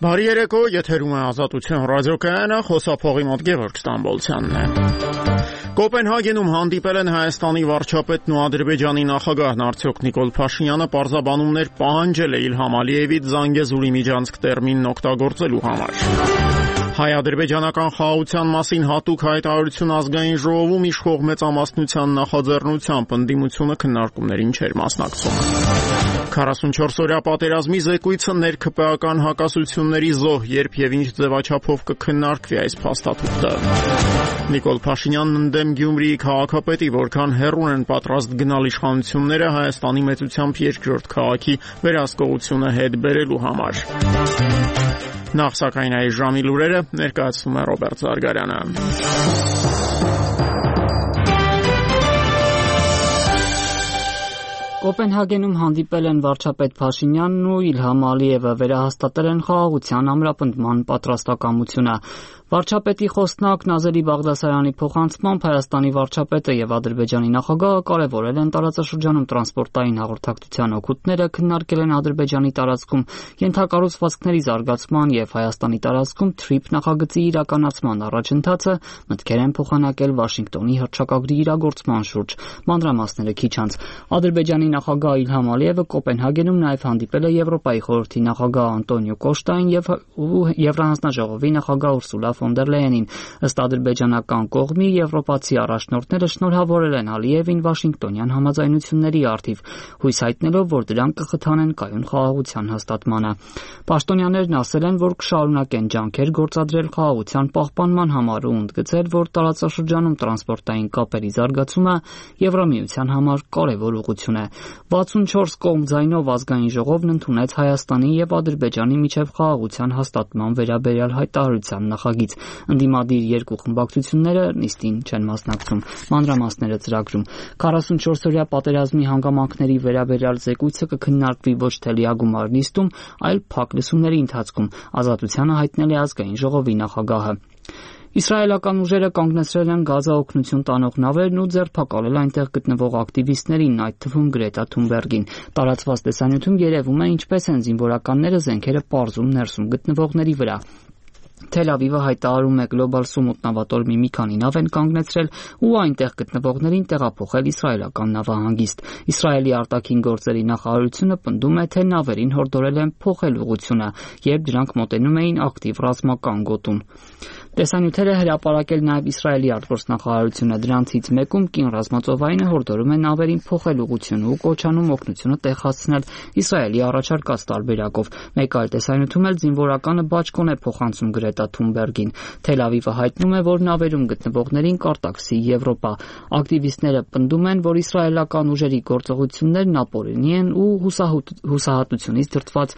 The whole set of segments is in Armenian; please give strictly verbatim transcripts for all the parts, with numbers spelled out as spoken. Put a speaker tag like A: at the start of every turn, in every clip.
A: Բարի երեկո, եթերում է Ազատություն ռադիոկայանը, խոսափողի մոտ Գևորգ Ստամբոլցյանն է։ Կոպենհագենում հանդիպել են Հայաստանի վարչապետն ու Ադրբեջանի նախագահն Արդյոք Նիկոլ Փաշինյանը պարզաբանումներ պահանջել է Իլհամ Ալիևից Զանգեզուրի միջանցք տերմինն օգտագործելու համար։ Հայ-ադրբեջանական խաղաղության մասին հատուկ հայտարարություն ազգային ժողովում իշխող մեծամասնության նախաձեռնությամբ ընդդիմությունը քննարկումներին չէր մասնակցում։ քառասունչորս-օրյա պատերազմի զեկույցը ներքպեական հակասությունների զոհ, երբ եւ ինչ ձևաչափով կքննարկվի այս փաստաթուղթը։ Նիկոլ Փաշինյանն ընդդեմ Գյումրիի քաղաքապետի, որքան հեռուն են պատրաստ գնալ իշխանությունները Հայաստանի մեծությամբ երկրորդ քաղաքի վերահսկողությունը հետ բերելու համար։ Նախ սակայն այս ժամի լուրերը ներկայացնում է Ռոբերտ Զարգարյանը։
B: Կոպենհագենում հանդիպել են վարչապետ Փաշինյանն ու Իլհամ Ալիևը, վերահաստատել են խաղաղության ամրապնդման պատրաստակամությունը։ Վարչապետի խոսնակ Նազելի Բաղդասարյանի փոխանցմամբ Հայաստանի վարչապետը եւ Ադրբեջանի նախագահը կարևորել են տարածաշրջանում տրանսպորտային հաղորդակցության օգուտները, քննարկել են Ադրբեջանի տարածքում ենթակառուցվածքների զարգացման եւ Հայաստանի տարածքում թրիփ նախագծի իրականացման առաջընթացը, մտքեր են փոխանակել Վաշինգտոնի հռչակագրի իրագործման շուրջ։ Մանրամասները քիչ անց Ադրբեջանի նախագահ Իլհամ Ալիևը Կոպենհագենում նաեւ հանդիպել է Եվրոպայի խորհրդի նախագահ Անտոնիո Կոշտային եւ Եվրահանձնաժողովի նախագահ Ուրսուլա ֆոն դեր Լեյենին։ Ըստ ադրբեջանական կողմի եվրոպացի առաջնորդները շնորհավորել են Ալիևին Վաշինգտոնյան համաձայնությունների առթիվ, հույս հայտնելով, որ դրանք կխթանեն կայուն խաղաղության հաստատմանը։ Պաշտոնյաներն ասել են, որ կշարունակեն ջանքեր գործադրել խաղաղության պահպանման համար ու ընդգծել, որ տարածաշրջանում տրանսպորտային կապերի զարգացումը Եվրամիության համար կարևոր ուղղություն է։ վաթսունչորս կողմ ձայնով ազգային ժողովն ընդունեց Հայաստանի եւ Ադրբեջանի միջև խաղաղության հաստատման վերաբերյալ հայտարարության նախագիծ։ Ընդդիմադիր երկու խմբակցությունները նիստին չեն մասնակցում։ Մանրամասները ծրագրում։ քառասունչորս-օրյա պատերազմի հանգամանքների վերաբերյալ զեկույցը կքննարկվի ոչ թե լիագումար նիստում, այլ փակ լսումների ընթացքում, Ազատությանը հայտնել է ազգային ժողովի նախագահը։ Իսրայելական ուժերը կանգնեցրել են Գազա օգնություն տանող նավերն ու ձերբակալել այնտեղ գտնվող ակտիվիստներին, այդ թվում Գրետա Թունբերգին։ Տարածված տեսանյութում երևում է, ինչպես են զինվորականները զենքերը պարզում ներսում գտնվողների վրա։ Թել Ավիվը հայտարարում է գլոբալ Սումուտ նավատորմի մի քանի նավ են կանգնեցրել ու այնտեղ գտնվողներին տեղափոխել իսրայելական նավահանգիստ։ Իսրայելի արտաքին գործերի նախարարությունը պնդում է, թե նավերին հորդորել են փոխել ուղղությունը, երբ դրանք մոտենում էին ակտիվ ռազմական գոտուն։ Տեսանյութերը հրապարակել նաև Իսրայելի արտգործնախարարությունը, դրանցից մեկում կին ռազմածովայինը հորդորում է նավերին փոխել ուղղությունը ու կոչանում օգնությունը տեղ հասցնել Իսրայելի առաջարկած տարբերակով։ Մեկ այլ տեսանյութում էլ զինվորականը բաճկոն է փոխանցում Գրետա Թունբերգին։ Թել Ավիվը հայտնում է, որ նավերում գտնվողներին կարտաքսի Եվրոպա։ Ակտիվիստները պնդում են, որ իսրայելական ուժերի գործողություններն ապօրինի են ու հուսահատությունից դրդված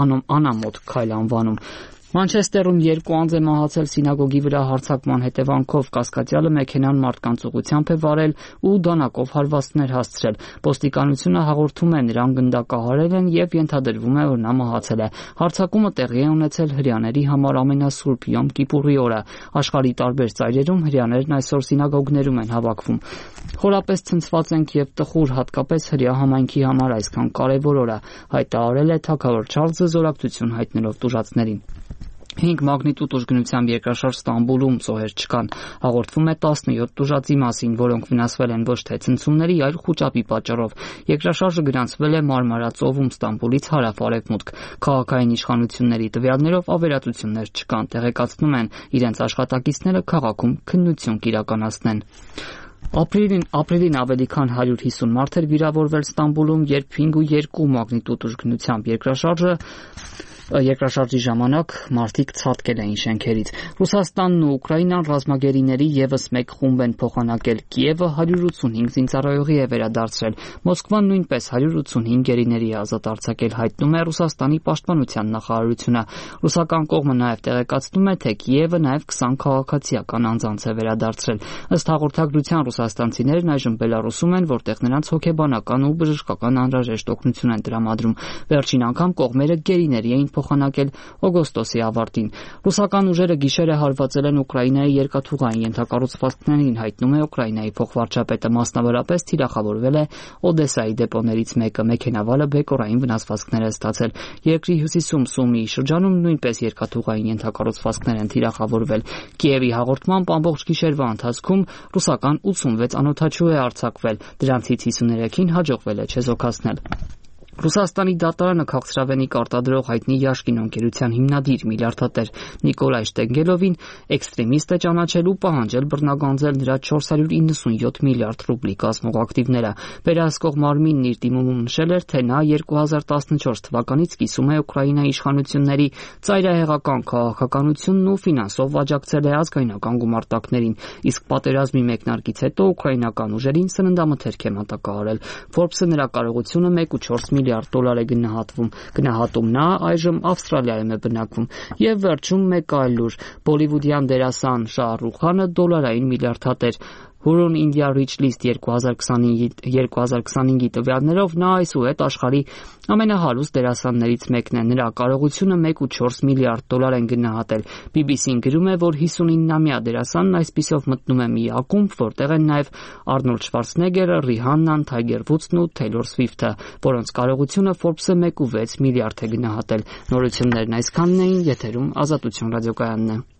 B: անամոթ քայլ անվանում։ Մանչեսթերում երկու անձ է մահացել սինագոգի վրա հարձակման հետևանքով, կասկածյալը մեքենան մարդկանց ուղղությամբ է վարել ու դանակով հարվածներ հասցրել։ Ոստիկանությունը հաղորդում է, նրան գնդակահարել են եւ ենթադրվում է, որ նա մահացել է։ Հարձակումը տեղի է ունեցել հրեաների համար ամենասուրբ Յոմ Կիպուրի օրը։ Աշխարհի տարբեր ծայրերում հրեաներն այսօր սինագոգներում են հավաքվում։ Խորապես ցնցված ենք եւ տխուր, հատկապես հրեա համայնքի համար այսքան կարեւոր օրը, հայտարարել է թագավոր Չարլզը զորակցություն հայտնելով տուժածներին։ Հինգ մագնիտուդ ուժգնությամբ երկրաշարժ Ստամբուլում զոհեր չկան։ Հաղորդվում է տասնյոթ տուժածի մասին, որոնք վնասվել են ոչ թե ցնցումների, այլ խուճապի պատճառով։ Երկրաշարժը գրանցվել է Մարմարա ծովում Ստամբուլից հարավ-արևմուտք։ Քաղաքային իշխանությունների տվյալներով ավերածություններ չկան, տեղեկացնում են, իրենց աշխատակիցները քաղաքում քննություն կիրականացնեն։ Ապրիլին, ապրիլին ավելի քան հարյուր հիսուն մարդ էր վիրավորվել Ստամբուլում, երբ հինգ ու երկու մագնիտուդ ուժգնությամբ երկրաշարժը Երկրաշարժի ժամանակ մարդիկ ցատկել էին շենքերից։ Ռուսաստանն ու Ուկրաինան ռազմագերիների եւս մեկ խումբ են փոխանակել։ Կիևը հարյուր ութսունհինգ զինծառայողի է վերադարձրել։ Մոսկվան նույնպես հարյուր ութսունհինգ գերիների է ազատ արձակել, հայտնում է Ռուսաստանի պաշտպանության նախարարությունը։ Ռուսական կողմը նաեւ տեղեկացնում է, թե Կիևը նաեւ քսան քաղաքացիական անձանց է վերադարձրել։ Ըստ հաղորդագրության ռուսաստանցիներն այժմ Բելարուսում են, որտեղ նրանց հոգեբանական ու բժշկական անհրաժեշտ օգնություն են տրամադրում։ Վերջին անգամ կողմերը գերիների էին փոխանակել օգոստոսի ավարտին։ Ռուսական ուժերը գիշերը հարվածել են Ուկրաինայի երկաթուղային ենթակառուցվածքներին, հայտնում է Ուկրաինայի փոխվարչապետը, մասնավորապես թիրախավորվել է Օդեսայի դեպոներից մեկը, մեքենավարը բեկորային վնասվածքներ է ստացել։ Երկրի հյուսիսում Սումիի շրջանում նույնպես երկաթուղային ենթակառուցվածքներ են թիրախավորվել։ Կիևի հաղորդմամբ ամբողջ գիշերվա ընթացքում ռուսական ութսունվեց անօդաչու է արձակվել, դրանցից հիսուներեքին հաջողվել է չեզոքացնել։ Ռուսաստանի դատարանը քաղցրավենիք արտադրող հայտնի Յաշկին ընկերության հիմնադիր միլիարդատեր Նիկոլայ Շտենգելովին էքստրեմիստ է ճանաչել ու պահանջել բռնագանձել նրա չորս հարյուր իննսունյոթ միլիարդ ռուբլի կազմող ակտիվները։ Վերահսկող մարմինն իր դիմումում նշել էր, թե նա երկու հազար տասնչորս թվականից կիսում է Ուկրաինայի իշխանությունների ծայրահեղական քաղաքականությունն ու ֆինանսով աջակցել է ազգայնական գումարտակներին, իսկ պատերազմի մեկնարկից հետո ուկրաինական ուժերին սննդամթերք է մատակարարել։ Forbes-ը նրա կարողությունը մեկ կόμμα չորս միլիարդ դոլար է գնահատվում։ Գնահատում նա այժմ Ավստրալիայում է բնակվում։ Եվ վերջում մեկ այլ լուր. Բոլիվուդյան դերասան Շահ Ռուխ Խանը դոլարային միլիարդատեր։ Hurun India Rich List երկու հազար քսանհինգի տվյալներով նա այսուհետ աշխարհի ամենահարուստ դերասաններից մեկն է։ Նրա կարողությունը մեկ կόμμα չորս միլիարդ դոլար են գնահատել։ B B C-ն գրում է, որ հիսունինամյա դերասանն այսպիսով մտնում է մի ակումբ, որտեղ են նաև Արնոլդ Շվարցնեգերը, Ռիհաննան, Թայգեր Վուդսն ու Թեյլոր Սվիֆթը, որոնց կարողությունը Forbes-ը մեկ կόμma վեց միլիարդ է գնահատել։ Նորություններն այսքանն էին, եթերում Ազատություն ռադիոկայանն է։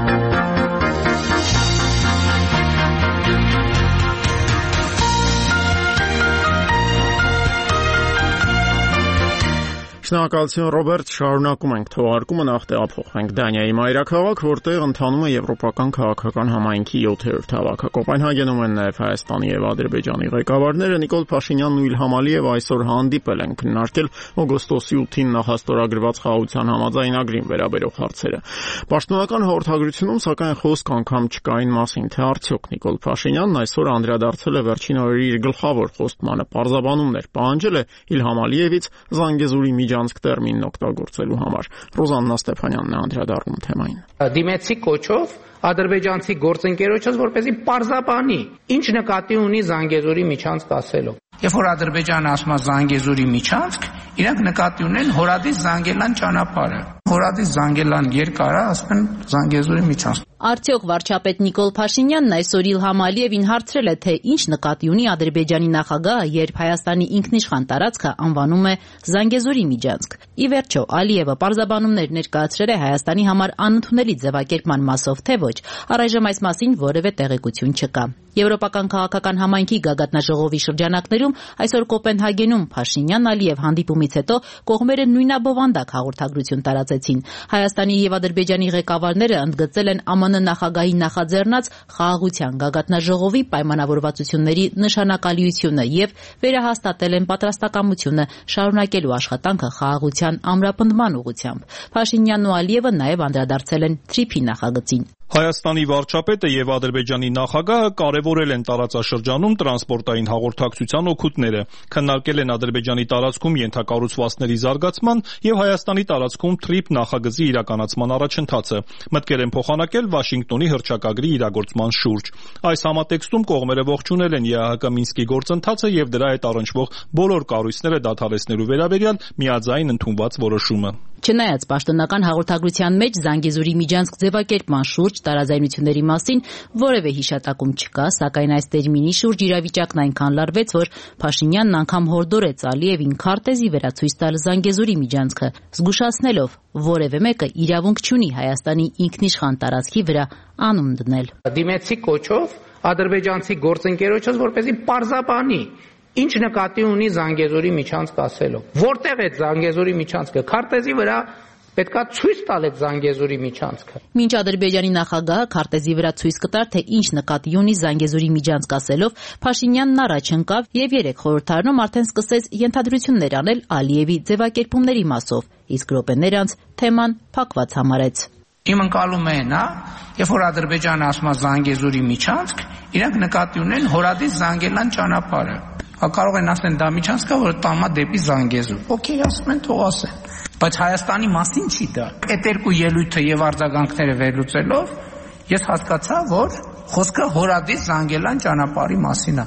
A: Շնորհակալություն Ռոբերտ, շարունակում ենք թողարկումը, նախ տեղափոխվենք Դանիայի մայրաքաղաք, որտեղ ընթանում է Եվրոպական քաղաքական համայնքի յոթերորդ հավաքը։ Կոպենհագենում են նաև Հայաստանի եւ Ադրբեջանի ղեկավարները Նիկոլ Փաշինյանն ու Իլհամ Ալիևը այսօր հանդիպել են քննարկել օգոստոսի ութին նախաստորագրված խաղաղության համաձայնագրին վերաբերող հարցերը։ Պաշտոնական հաղորդագրությունում սակայն խոսք անգամ չկա այն մասին, թե արդյոք Նիկոլ Փաշինյանն այսօր անդրադարձել է վերջին օրերի իր գլխավոր խոստմանը, պարզաբանումներ պահանջել է Իլհամ Ալիևից Զանգեզուրի միջանցք տերմինն օգտագործելու համար։ Ռոզաննա Ստեփանյանն է անդրադառնում թեմային։
C: Դիմեցի կոչով ադրբեջանցի գործընկերոջս, որպեսզի պարզաբանի, ինչ նկատի ունի Զանգեզուրի միջանցք ասելով։ Երբ որ Ադրբեջանը ասում է Զանգեզուրի միջանցք, իրանք նկատի ունեն Հորադիս Զանգելան ճանապարհը։ Հորադիս Զանգելան երկարը, ասում են Զանգեզուրի միջանցք։
D: Արդյոք վարչապետ Նիկոլ Փաշինյանն այսօր Իլհամ Ալիևին հարցրել է, թե ինչ նկատի ունի Ադրբեջանի նախագահը, երբ Հայաստանի ինքնիշխան տարածքը անվանում է Զանգեզուրի միջանցք։ Ի վերջո, Ալիևը պարզաբանումներ ներկայացրել է Հայաստանի համար անընդունելի ձևակերպման մասով, թե ոչ, առայժմ այս մասին որևէ տեղեկություն չկա։ Եվրոպական քաղաքական համայնքի գագաթնաժողովի շրջանակներում այսօր Կոպենհագենում Փաշինյան-Ալիև հանդիպումից հետո կողմերը նույնաբովանդակ հաղորդագրություն տարածեցին։ Հայաստանի եւ Ադրբեջանի ղեկավարները ընդգծել են ԱՄՆ նախագահի նախաձեռնած խաղաղության գագաթնաժողովի պայմանավորվածությունների նշանակալիությունը եւ վերահաստատել են պատրաստակամությունը շարունակելու աշխատանքը խաղաղության ամրապնդման ուղղությամբ։ Փաշինյանն ու Ալիևը նաեւ անդրադարձել են Թրիփի նախագծին։
E: Հայաստանի վարչապետը եւ Ադրբեջանի նախագահը կարևորել են տարածաշրջանում տրանսպորտային հաղորդակցության օգուտները, քննարկել են Ադրբեջանի տարածքում ենթակառուցվածքների զարգացման եւ Հայաստանի տարածքում Թրիփ նախագծի իրականացման առաջընթացը, մտքեր են փոխանակել Վաշինգտոնի հռչակագրի իրագործման շուրջ։ Այս համատեքստում կողմերը ողջունել են Է Հ Կ Մինսկի գործընթացը եւ դրա հետ առնչվող բոլոր կառույցները դադարեցնելու վերաբերյալ միաձայն ընդունված որոշումը։
D: Չնայած պաշտոնական հաղորդագրության մեջ Զանգեզուրի միջանցք ձևակերպման շուրջ տարաձայնությունների մասին որևէ հիշատակում չկա, սակայն այս տերմինի շուրջ իրավիճակն այնքան լարվեց, որ Փաշինյանն անգամ հորդորեց Ալիևին քարտեզի վերացույց տալ Զանգեզուրի միջանցքը, զգուշացնելով, որևէ մեկը իրավունք չունի Հայաստանի ինքնիշխան տարածքի վրա անուն դնել։
C: Դիմեցի կոչով ադրբեջանցի գործընկերոջս, որպեսզի պարզաբանի, ինչ նկատի ունի Զանգեզուրի միջանցք ասելով։ Որտեղ է Զանգեզուրի միջանցքը։ Քարտեզի վրա պետքա ցույց տալ այդ Զանգեզուրի միջանցքը։
D: Մինչ Ադրբեջանի նախագահը քարտեզի վրա ցույց կտար, թե ինչ նկատի ունի Զանգեզուրի միջանցք ասելով, Փաշինյանն առաջ ընկավ եւ երեք խորհրդարանում արդեն սկսեց ենթադրություններ անել Ալիևի ձևակերպումների մասով, իսկ րոպեներ անց թեման փակված համարեց։
C: Իմ ընկալումը է նա, երբ որ Ադրբեջանը ասում է Զանգեզուրի միջանցք, իրանք նկատի ունեն Հորադիս Զանգելան ճանապարհը։ Կարող են ասեն դա միջանցք է, որ տամա դեպի Զանգեզուր։ Okay, ասում են, թող ասեն։ Բայց Հայաստանի մասին չի դա։ Այդ երկու ելույթը եւ արձագանքները վերլուծելով ես հասկացա, որ խոսքը Հորադիս Զանգելան ճանապարհի մասին է։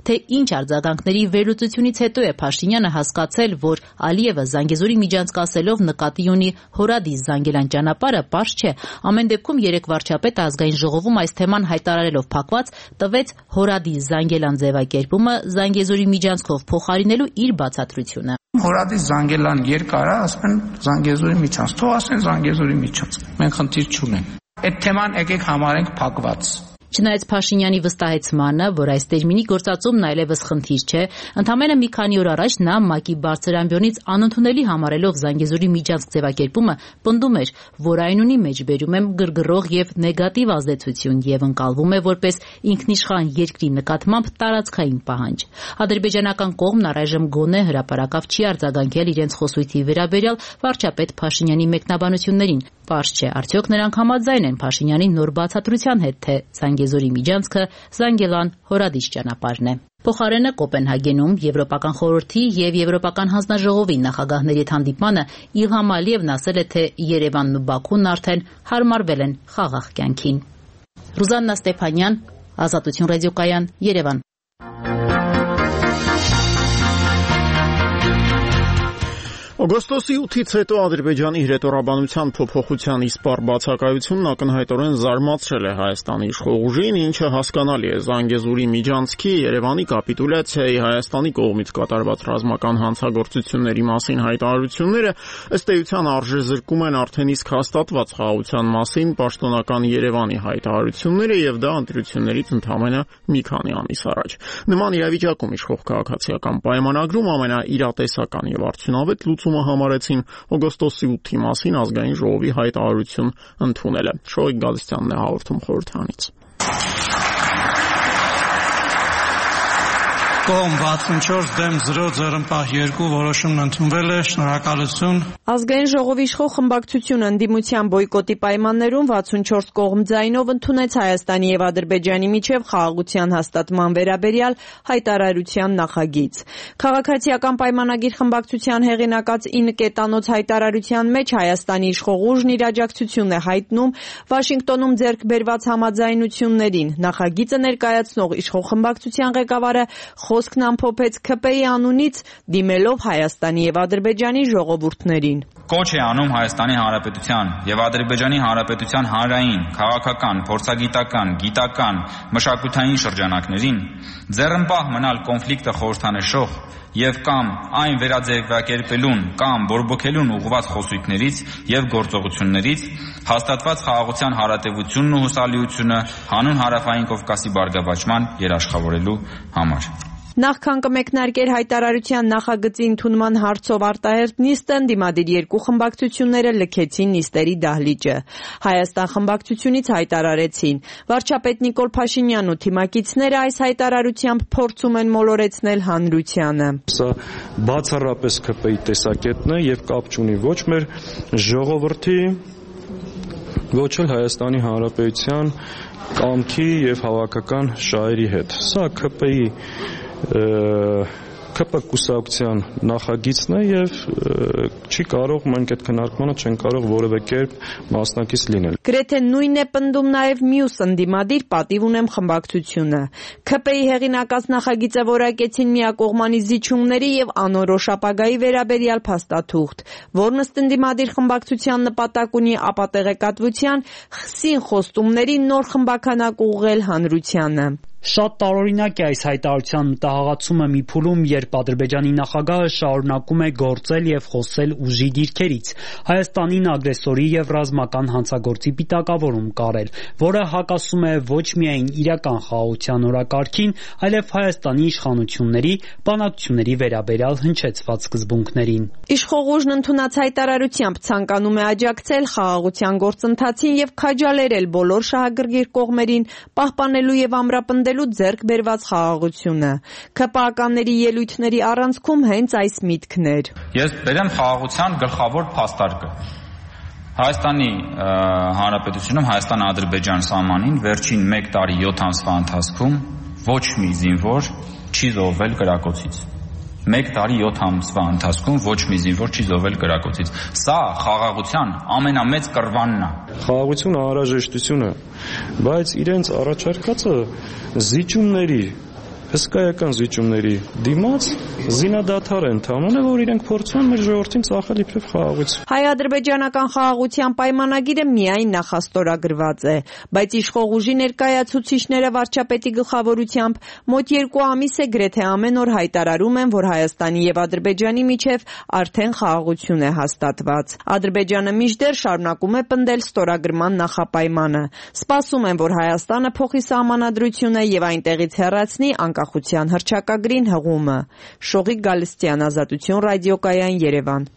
D: թե ինչ արձագանքների վերլուծությունից հետո է Փաշինյանը հասկացել, որ Ալիևը Զանգեզուրի միջանցքասելով նկատի ունի Հորադիս Զանգելան ճանապարհը, պարզ չէ։ Ամեն դեպքում երեք վարչապետը ազգային ժողովում այս թեման հայտարարելով փակված տվեց Հորադիս Զանգելան ձևակերպումը Զանգեզուրի միջանցքով փոխարինելու իր բացատրությունը։
C: Հորադիս Զանգելան երկարը, ասում են Զանգեզուրի միջանցք, թող ասեն Զանգեզուրի միջանցք։ Մենք խնդիր չունենք։ Այդ թեման եկեք համարենք փակված։
D: Չնայած Փաշինյանի վստահեցմանը, որ այս տերմինի գործածումն այլևս խնդիր չէ, ընդամենը մի քանի օր առաջ նա ՄԱԿ-ի բարձր ամբիոնից անընդունելի համարելով Զանգեզուրի միջանցք ձևակերպումը, պնդում էր, որ այն ունի մեջբերում եմ գրգռող եւ նեգատիվ ազդեցություն եւ ընկալվում է որպես ինքնիշխան երկրի նկատմամբ տարածքային պահանջ։ Ադրբեջանական կողմն առայժմ գոնե հրապարակավ չի արձագանքել իրենց խոսույթի վերաբերյալ վարչապետ Փաշինյանի մեկնաբանություններին։ Պարզ չէ, արդյոք նրանք համաձայն են Փաշինյանի նոր բացատրության հետ, թե Զանգեզուրի միջանցքը Զանգելան-Հորադիս ճանապարհն է։ Փոխարենը Կոպենհագենում Եվրոպական խորհրդի եւ Եվրոպական հանձնաժողովի նախագահների հետ հանդիպմանը Իլհամ Ալիևն ասել է, թե Երևանն ու Բաքուն արդեն հարմարվել են խաղաղ կյանքին։ Ռուզաննա Ստեփանյան, Ազատություն ռադիոկայան, Երևան։
A: Օգոստոսի ութից հետո Ադրբեջանի հրետորաբանության փոփոխության իսպառ բացակայությունն ակնհայտորեն զարմացրել է Հայաստանի իշխող ուժին, ինչը հասկանալի է։ Զանգեզուրի միջանցքի Երևանի կապիտուլյացիայի Հայաստանի կողմից կատարված ռազմական հանցագործությունների մասին հայտարարությունները ըստ էության արժեզրկում են արդեն իսկ հաստատված խաղաղության մասին պաշտոնական Երևանի հայտարարությունները եւ դա ընտրություններից ընդամենը մի քանի ամիս առաջ։ Նման իրավիճակում իշխող քաղաքացիական պայմանագրում ամենաիրատեսական եւ արդյունավետ լուծումը համարեցին օգոստոսի ութի մասին ազգային ժողովի հայտարարություն ընդունելը։ Շոյիկ Գալստյանն է հաղորդում խորհրդանից։
F: Կողմ վաթսունչորս դեմ զրո ձեռնպահ երկու որոշումն ընդունվել է։ Շնորհակալություն։
G: Ազգային ժողովի իշխող խմբակցությունը ընդդիմության բոյկոտի պայմաններում վաթսունչորս կողմ ձայնով ընդունեց Հայաստանի եւ Ադրբեջանի միջև խաղաղության հաստատման վերաբերյալ հայտարարության նախագիծ։ Քաղաքացիական պայմանագիր խմբակցության հեղինակած ինը կետանոց հայտարարության մեջ Հայաստանի իշխող ուժն իր աջակցությունն է հայտնում Վաշինգտոնում ձեռք բերված համաձայնություններին։ Նախագիծը ներկայացնող իշխող խմբակցության ղեկավարը խոսքն ամփոփեց ՔՊ-ի անունից դիմելով Հայաստանի եւ Ադրբեջանի ժողովուրդներին։
H: Կոչ է անում Հայաստանի Հանրապետության եւ Ադրբեջանի Հանրապետության հանրային, քաղաքական, փորձագիտական, գիտական, մշակութային շրջանակներին ձեռնպահ մնալ կոնֆլիկտը խորհրդանշող եւ կամ այն վերաձևակերպելուն կամ բորբոքելուն ուղղված խոսույթներից եւ գործողություններից հաստատված խաղաղության հարատեվությունն ու հուսալիությունը հանուն հարավային Կովկասի բարգավաճման երաշխավորելու համար։
G: Նախքան կմեկնարկեր հայտարարության նախագծի ընդունման հարցով արտահերթ նիստը, ընդդիմադիր երկու խմբակցությունները լքեցին նիստերի դահլիճը։ Հայաստան խմբակցությունից հայտարարեցին. վարչապետ Նիկոլ Փաշինյանն ու թիմակիցները այս հայտարարությամբ փորձում են մոլորեցնել հանրությանը։
F: Սա բացառապես ՔՊ-ի տեսակետն է եւ կապ չունի ոչ մեր ժողովրդի, ոչ էլ Հայաստանի Հանրապետության կամքի եւ հավաքական շահերի հետ։ Սա ՔՊ-ի ՔՊ կուսակցության նախագիծն է եւ չի կարող մենք այդ քննարկմանը չեն կարող որևէ կերպ մասնակից լինել։
G: Գրեթե նույնն է պնդում նաեւ մյուս ընդդիմադիր պատիվ ունեմ խմբակցությունը։ ՔՊ-ի հեղինակած նախագիծը որակեցին միակողմանի զիջումների եւ անորոշ ապագայի վերաբերյալ փաստաթուղթ, որն ըստ ընդդիմադիր խմբակցության նպատակ ունի ապատեղեկատվության խսին խոստումների նոր խմբականակ ուղղել հանրությանը։
B: Շատ տարօրինակ է այս հայտարարության մտահղացումը մի փուլում, երբ Ադրբեջանի նախագահը շարունակում է գործել եւ խոսել ուժի դիրքերից, Հայաստանին ագրեսորի եւ ռազմական հանցագործի պիտակավորում կարել, որը հակասում է ոչ միայն իրական խաղաղության օրակարգին, այլև Հայաստանի իշխանությունների բանակցությունների վերաբերյալ հնչեցված սկզբունքներին։
G: Իշխող ուժն ընդունած հայտարարությամբ ցանկանում է աջակցել խաղաղության գործընթացին եւ քաջալերել բոլոր շահագրգիռ կողմերին պահպանելու եւ ամրապնդելու ձեռք բերված խաղաղությունը։ ՔՊ-ականների ելույթների առանցքում հենց այս միտքն էր։
H: Ես բերեմ խաղաղության գլխավոր փաստարկը։ Հայաստանի Հանրապետությունում Հայաստան-Ադրբեջան սահմանին վերջին մեկ տարի յոթ ամսվա ընթացքում ոչ մի զինվոր չի զոհվել կրակոցից։ Մեկ տարի յոթ ամսվա ընթացքում ոչ մի զինվոր չի զոհվել կրակոցից։ Սա խաղաղության ամենամեծ կռվանն է։
F: Խաղաղությունը անհրաժեշտություն է, բայց իրենց առաջարկածը զիջումների հսկայական զիջումների դիմաց զինադադար են թամանը, որ իրենք փորձում են մեր ժողովրդին ծախել իբրև խաղաղույց։
G: Հայ-ադրբեջանական խաղաղության պայմանագիրը միայն նախաստորագրված է, բայց իշխող ուժի ներկայացուցիչները վարչապետի գլխավորությամբ մոտ երկու ամիս է գրեթե ամեն օր հայտարարում են, որ Հայաստանի եւ Ադրբեջանի միջև արդեն խաղաղություն է հաստատված։ Ադրբեջանը մինչդեռ շարունակում է պնդել ստորագրման նախապայմանը։ Սպասում են, որ Հայաստանը փոխի սահմանադրությունը եւ այնտեղից հեռացնի անկախության հռչակագրին հղումը։ Շողիկ Գալստյան, Ազատություն ռադիոկայան, Երևան։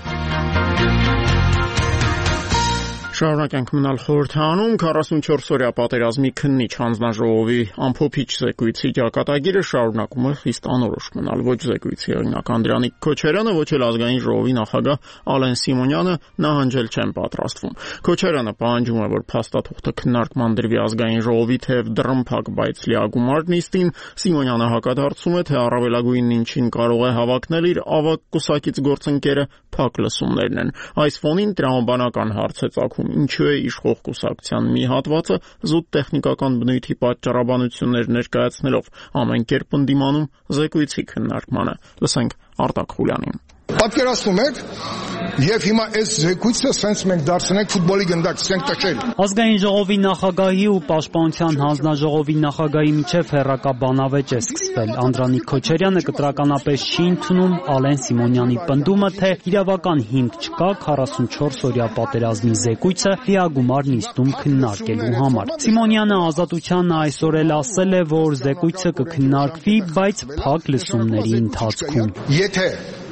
A: Շարունակենք մնալ խորհրդանում քառասունչորս-օրյա պատերազմի քննիչ հանձնաժողովի ամփոփիչ զեկույցի ճակատագիրը շարունակում է խիստ անորոշ մնալ։ Ոչ զեկույցի օրինակ Անդրանիկ Քոչարյանը, ոչ էլ ազգային ժողովի նախագահ Ալեն Սիմոնյանը նահանջել չեն պատրաստվում։ Քոչարյանը պահանջում է, որ փաստաթուղթը քննարկման դրվի ազգային ժողովի թեև դռնփակ, բայց լիագումար նիստին։ Սիմոնյանը հակադարձում է, թե առավելագույնն ինչին կարող է հավակնել իր ավագ կուսակից գործընկերը փակ լսումներն են։ Այս ֆոնին տրամաբանական հարց է ծագում. ինչու է իշխող կուսակցության մի հատվածը զուտ տեխնիկական բնույթի պատճառաբանություններ ներկայացնելով ամեն կերպ ընդդիմանում զեկույցի քննարկմանը։ Լսենք Արտակ Խուլյանին։
I: Պատկերացնում եք, եւ հիմա այս զեկույցը սենց մենք դարձնենք ֆուտբոլի գնդակ, ցենք տաշել։
B: Ազգային ժողովի նախագահի ու պաշտպանության հանձնաժողովի նախագահի միջև հերրակա բանավեճ է սկսվել։ Անդրանիկ Քոչարյանը կտրականապես չի ընդունում Ալեն Սիմոնյանի պնդումը, թե իրավական հիմք չկա քառասունչորս-օրյա պատերազմի զեկույցը լիագումար նիստում քննարկելու համար։ Սիմոնյանը Ազատությանը այսօր էլ ասել է, որ զեկույցը կքննարկվի, բայց փակ լսումների ընթացքում։
I: Եթե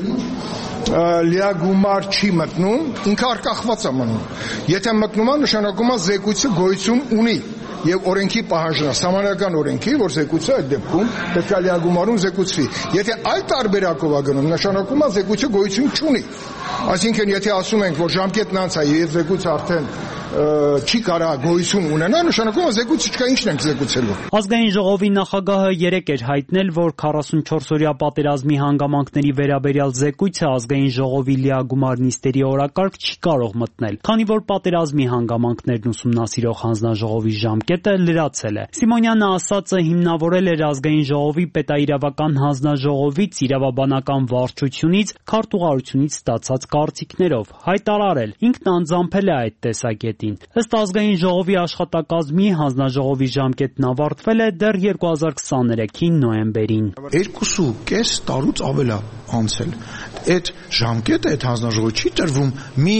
I: լիագումար չի մտնում, ինքը արկախված է մնում։ Եթե մտնում է, նշանակում է զեկույցը գոյություն ունի եւ օրենքի պահանջն է, սահմանական օրենքի, որ զեկույցը այդ դեպքում պետք է լիագումարում զեկուցվի։ Եթե այլ տարբերակով է գնում, նշանակում է զեկույցը գոյություն չունի։ Այսինքն, եթե ասում ենք, որ ժամկետն անց է եւ զեկույցը արդեն չի կարող գոյություն ունենա, նշանակում է զեկույցը չկա, ինչն ենք զեկուցելու։
B: Ազգային ժողովի նախագահը երեկ էր հայտնել, որ քառասունչորս-օրյա պատերազմի հանգամանքների վերաբերյալ զեկույցը ազգային ժողովի լիագումար նիստերի օրակարգ չի կարող մտնել, քանի որ պատերազմի հանգամանքներն ուսումնասիրող հանձնաժողովի ժամկետը լրացել է։ Սիմոնյանը ասածը հիմնավորել էր ազգային ժողովի պետաիրավական հանձնաժողովից, իրավաբանական վարչությունից, քարտուղարությունից ստացած կարծիքներով, հայտարարել, ինքն անձամփել է այդ տեսակետին։ Ըստ ազգային ժողովի աշխատակազմի հանձնաժողովի ժամկետն ավարտվել է դեռ երկու հազար քսաներեքի նոյեմբերին։
I: Երկուսու կես տարուց ավել է անցել։ Այդ ժամկետը այդ հանձնաժողովի չի տրվում մի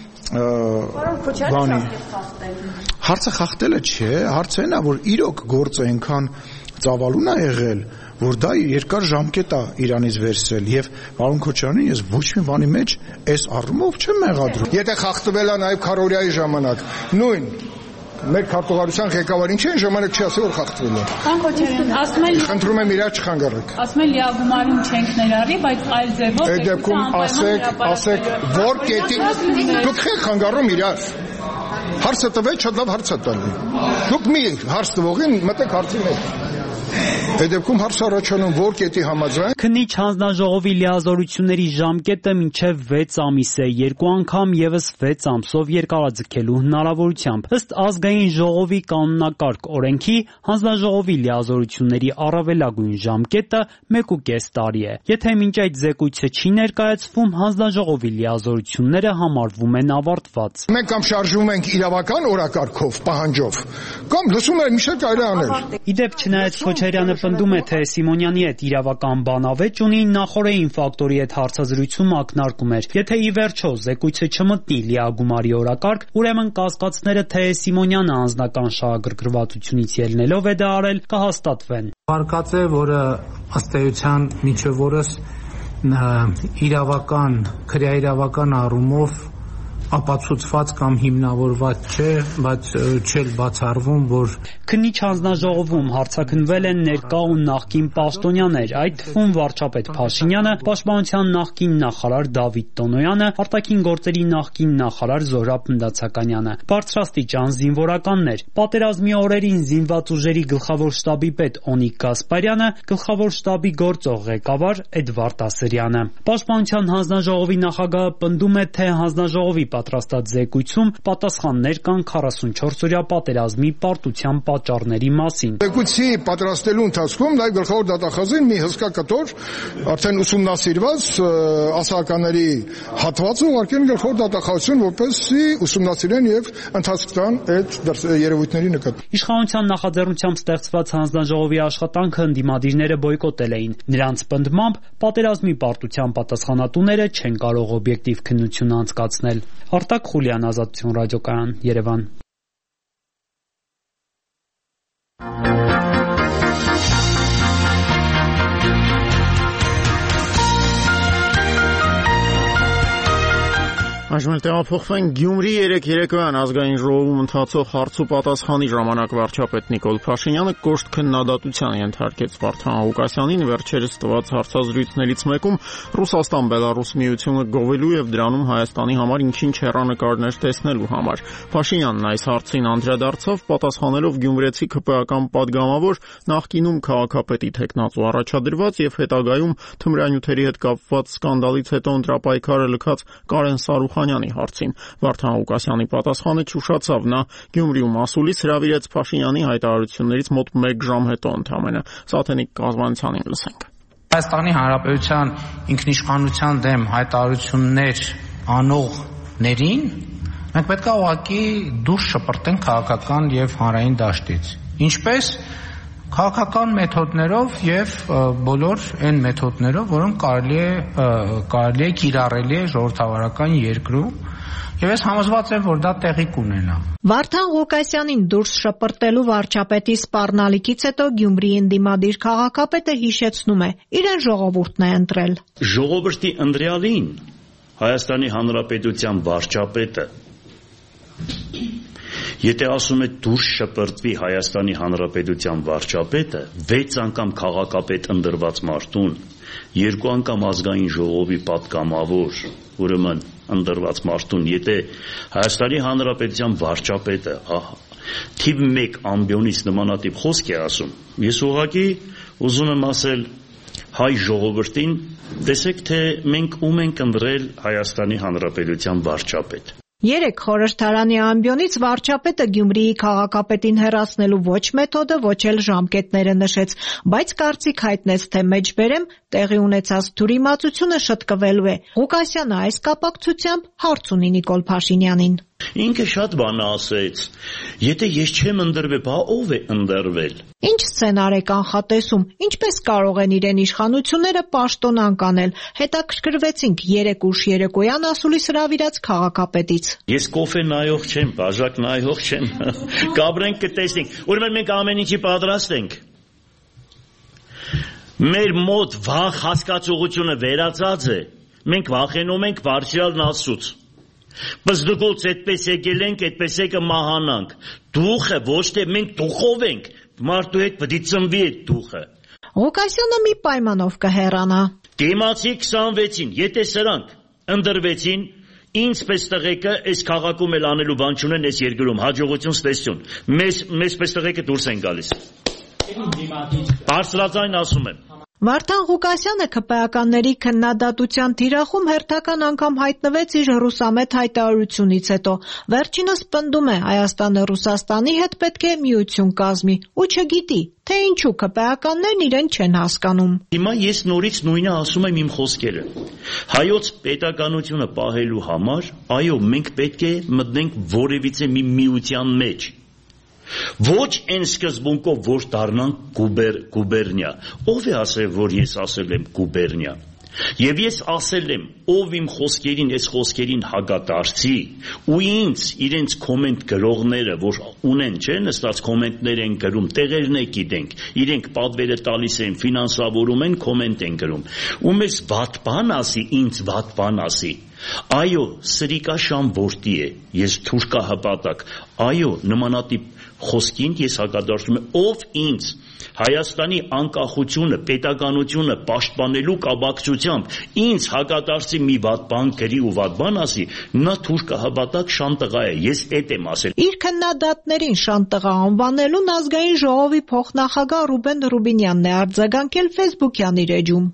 I: բանի։ Հարցը խախտելը չէ, հարցը այն է, որ իրոք գործը այնքան ծավալուն է եղել, որ դա երկար ժամկետ է իրանից վերցրել եւ պարոն Քոչարյանին ես ոչ մի բանի մեջ այս առումով չեմ մեղադրում։ Եթե խախտվել է նաեւ քարորիայի ժամանակ, նույն մեր քարտուղարության ղեկավարին չէ, ժամանակ չի ասել, որ խախտվել է։
J: Պարոն Քոչարյան, ասում են,
I: խնդրում եմ իրար չխանգարեք։
J: Ասում են լիագումարում չենք ներառի, բայց այլ ձևով
I: այդ դեպքում ասեք, ասեք, որ կետի դուք եք խանգարում իրար։ Հարցը տվեք, շատ լավ հարց է տալի։ Դուք մի հարց տվողին մտեք հարցի մեջ։ Այդ դեպքում հարց առաջանում որ կետի համաձայն։
B: Քննիչ հանձնաժողովի լիազորությունների ժամկետը մինչև վեց ամիս է, երկու անգամ եւս վեց ամսով երկարաձգելու հնարավորությամբ։ Ըստ ազգային ժողովի կանոնակարգ օրենքի հանձնաժողովի լիազորությունների առավելագույն ժամկետը մեկ ու կես տարի է։ Եթե մինչ այդ զեկույցը չի ներկայացվում, հանձնաժողովի լիազորությունները համարվում են ավարտված։
I: Մենք կամ շարժվում ենք իրավական օրակարգով, պահանջով, կամ լսումներ միշտ կարելի անել։
B: Իդեպ չնայած Քոչարյանը պնդում է, թե Սիմոնյանի հետ իրավական բանավեճ ունի, նախորդին ֆակտորի հետ հարցազրույցում ակնարկում էր. եթե ի վերջո զեկույցը չմտնի լիագումարի օրակարգ, ուրեմն կասկածները, թե Սիմոնյանը անձնական շահագրգռվածությունից ելնելով է դա արել, կհաստատվեն։
C: Վարկած է, որը ըստ էության մինչև օրս իրավական, քրեաիրավական առումով ապացուցված կամ հիմնավորված չէ, բայց չել բացառվում, որ
B: քննիչ հանձնաժողովում հարցաքննվել են ներկա ու նախկին պաշտոնյաներ, այդ թվում վարչապետ Փաշինյանը, պաշտպանության նախկին նախարար Դավիթ Տոնոյանը, արտաքին գործերի նախկին նախարար Զոհրաբ Մնդացականյանը, բարձրաստիճան զինվորականներ, պատերազմի օրերին զինված ուժերի գլխավոր շտաբի պետ Օնիկ Գասպարյանը, գլխավոր շտաբի գործող ղեկավար Էդվարդ Ասրյանը։ Պաշտպանության հանձնաժողովի նախագահը պնդում է, թե հանձնաժողովի
K: պատրաստած զեկույցում պատասխաններ կան քառասունչորս օրյա պատերազմի պարտության պատճառների մասին։
I: Զեկույցի պատրաստելու ընթացքում նաև գլխավոր դատախազին մի հսկա կտոր արդեն ուսումնասիրված ասահականների հատվածը ուղարկեն գլխավոր դատախազին, որպեսզի ուսումնասիրեն եւ ընթացք տան այդ երևույթների նկատմամբ։
K: Իշխանության նախաձեռնությամբ ստեղծված հանձնաժողովի աշխատանքը ընդդիմադիրները բոյկոտել էին։ Նրանց պնդմամբ պատերազմի պարտության պատասխանատուները չեն կարող օբյեկտիվ քննություն անցկացնել։ Արտակ Խուլյան, Ազատություն ռադիոկայան, Երևան։
A: Այժմ տեղափոխվենք Գյումրի երեկ երեկոյան ազգային ժողովում ընթացող հարց ու պատասխանի ժամանակ վարչապետ Նիկոլ Փաշինյանը կոշտ քննադատության ենթարկեց Վարդան Ղուկասյանին վերջերս տված հարցազրույցներից մեկում Ռուսաստան-Բելարուս միությունը գովելու եւ դրանում Հայաստանի համար ինչ-ինչ հեռանկարներ տեսնելու համար։ Փաշինյանն այս հարցին անդրադարձավ պատասխանելով գյումրեցի ՔՊ-ական падգամավոր նախկինում քաղաքապետի թեկնածու առաջադրված եւ հետագայում թմրանյութերի հետ կապված սկանդալից հետո ընտրապայքարը լքած Կարեն Սարուխանյանի հարցին։ Վարդան Ղուկասյանի պատասխանը չուշացավ, նա Գյումրիում ասուլիս հրավիրեց Փաշինյանի հայտարարություններից մոտ մեկ ժամ հետո ընդամենը։ Սաթենիկ Կազմանցյանին լսենք։
C: Հայաստանի Հանրապետության ինքնիշխանության դեմ հայտարարություններ անողներին մենք պետք է ուղղակի դուրս շպրտենք քաղաքական եւ հանրային դաշտից։ Ինչպես քաղաքական մեթոդներով եւ բոլոր այն մեթոդներով, որոնք կարելի է կարելի է կիրառելի է ժողովրդավարական երկրում, եւ ես համոզված եմ, որ դա տեղի կունենա։
L: Վարդան Ղուկասյանին դուրս շպրտելու վարչապետի սպառնալիքից հետո Գյումրիի ընդդիմադիր քաղաքապետը հիշեցնում է, իրեն ժողովուրդն է ընտրել։
M: Ժողովրդի ընտրյալին Հայաստանի Հանրապետության վարչապետը Եթե ասում է դուրս շպրտվի Հայաստանի Հանրապետության վարչապետը, վեց անգամ քաղաքապետ ընտրված մարդուն, երկու անգամ ազգային ժողովի պատգամավոր, ուրեմն ընտրված մարդուն, եթե Հայաստանի Հանրապետության վարչապետը թիվ մեկ ամբիոնից նմանատիպ խոսք է ասում, ես ուղղակի ուզում եմ ասել հայ ժողովրդին, տեսեք թե մենք ում ենք ընտրել Հայաստանի Հանրապետության վարչապետ։
L: Երեք խորհրդարանի ամբիոնից վարչապետը Գյումրիի քաղաքապետին հեռացնելու ոչ մեթոդը, ոչ էլ ժամկետները նշեց, բայց կարծիք հայտնեց, թե մեջբերեմ տեղի ունեցած թյուրիմացությունը շտկվելու է։ Ղուկասյանը այս կապակցությամբ հարց ունի Նիկոլ Փաշինյանին։
M: Ինքը շատ բան ասեց, եթե ես չեմ ընտրվել, բա ով է ընտրվել։
L: Ինչ սցենար է կանխատեսում, ինչպես կարող են իրեն իշխանությունները պաշտոնանկ անել, հետաքրքրվեցինք երեք ուշ երեկոյան ասուլիս հրավիրած քաղաքապետից։
M: Ես կոֆե նայող չեմ, բաժակ նայող չեմ, կաբրենք կտեսնենք, ուրեմն մենք ամեն ինչի պատրաստ ենք։ Մեր մոտ վաղ հասկացողությունը վերացած է, մենք վախենում ենք բարձրյալ Աստծուց։ Բզդուկուց այդպես եկել ենք, այդպես է կմահանանք։ Դուխը ոչ թե մենք դուխով ենք, մարդու հետ պետք է ծնվի այդ դուխը։
L: Ղուկասյանը մի պայմանով կհեռանա։
M: Դիմացի քսանվեցին, եթե սրանք ընտրվեցին, ինձ պես տղեկը այս քաղաքում էլ անելու բան չունեն այս երկրում, հաջողություն ստեսություն։ Մեզ մեզ պես տղեկը դուրս են գալիս։ Բարձրաձայն ասում եմ։
L: Վարդան Ղուկասյանը ՔՊ-ականների քննադատության թիրախում հերթական անգամ հայտնվեց իր ռուսամետ հայտարարությունից հետո։ Վերջինս պնդում է Հայաստանը Ռուսաստանի հետ պետք է միություն կազմի ու չգիտի, թե ինչու ՔՊ-ականներն իրեն չեն հասկանում։
M: Հիմա ես նորից նույնը ասում եմ իմ խոսքերը։ Հայոց պետականությունը պահելու համար, այո, մենք պետք է մտնենք որևիցե մի միության մեջ։ Ոչ այն սկզբունքով, որ դառնանք գուբեր, գուբերնիա։ Ով է ասել, որ ես ասել եմ գուբերնիա։ Եվ ես ասել եմ, ով իմ խոսքերին, այս խոսքերին հագադարձի, ու ինձ իրենց կոմենտ գրողները, որ ունեն, չէ, նստած կոմենտներ են գրում, տեղերն է գիտենք, իրենք պատվերը տալիս են, ֆինանսավորում են, կոմենտ են գրում։ Ու մեզ վատ բան ասի, ինձ վատ բան ասի։ Այո, սրիկա շամ որդի է, ես թուրքա հպատակ, այո, նմանատիպ խոսքին ես հակադարձում եմ, ով ինձ Հայաստանի անկախությունը, պետականությունը պաշտպանելու կապակցությամբ ինձ հակադարձի մի վատ բան գրի ու վատ բան ասի, նա թուրքա հպատակ շան տղա է, ես էդ եմ ասել։
L: Իր քննադատներին շան տղա անվանելուն ազգային ժողովի փոխնախագահ Ռուբեն Ռուբինյանն է արձագանքել Facebook-յան իր էջում։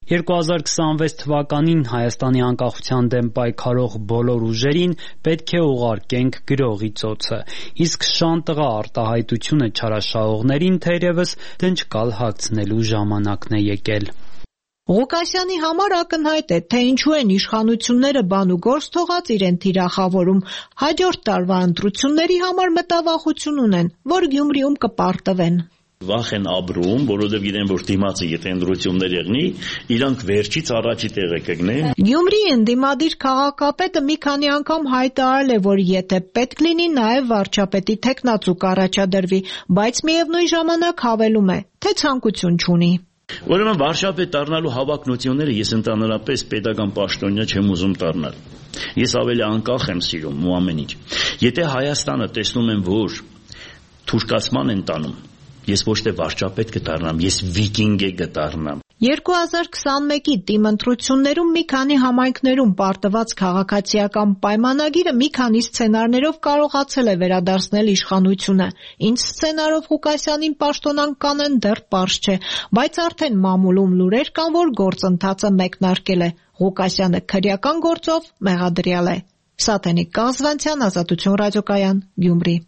K: երկու հազար քսանվեց թվականին Հայաստանի անկախության դեմ պայքարող բոլոր ուժերին պետք է ուղարկենք գրողի ծոցը, իսկ շանտղա արտահայտությունը չարաշահողներին թերևս դնչկալ հագցնելու ժամանակն է եկել։
L: Ղուկասյանի համար ակնհայտ է, թե ինչու են իշխանությունները բան ու գործ թողած իրեն թիրախավորում։ Հաջորդ տարվա ընտրությունների համար մտավախություն ունեն, որ Գյումրիում կպարտվեն։
M: Վախ են ապրում, որովհետև գիտեն, որ դիմացը եթե ընտրություններ եղնի, իրանք վերջից առաջի տեղը կգնեն։
L: Գյումրիի ընդդիմադիր քաղաքապետը մի քանի անգամ հայտարարել է, որ եթե պետք լինի, նաև վարչապետի թեկնածու կառաջադրվի, բայց միևնույն ժամանակ հավելում է, թե ցանկություն չունի։
M: Ուրեմն վարչապետ դառնալու հավակնությունները ես ընդհանրապես պետական պաշտոնյա չեմ ուզում դառնալ։ Ես ավելի անկախ եմ սիրում ու ամեն ինչ։ Եթե Հայաստանը տեսնում եմ, որ թուրքացման են տանում, ես ոչ թե վարչապետ կդառնամ, ես վիկինգ է կդառնամ։
L: երկու հազար քսանմեկի թիմ ընտրություններում մի քանի համայնքներում պարտված քաղաքացիական պայմանագիրը մի քանի սցենարներով կարողացել է վերադարձնել իշխանությունը։ Ինչ սցենարով Ղուկասյանին պաշտոնանկ կանեն դեռ պարզ չէ, բայց արդեն մամուլում լուրեր կան, որ գործընթացը մեկնարկել է։ Ղուկասյանը քրեական գործով մեղադրյալ է։ Սաթենիկ Կազվանցյան, Ազատություն ռադիոկայան, Գյումրի։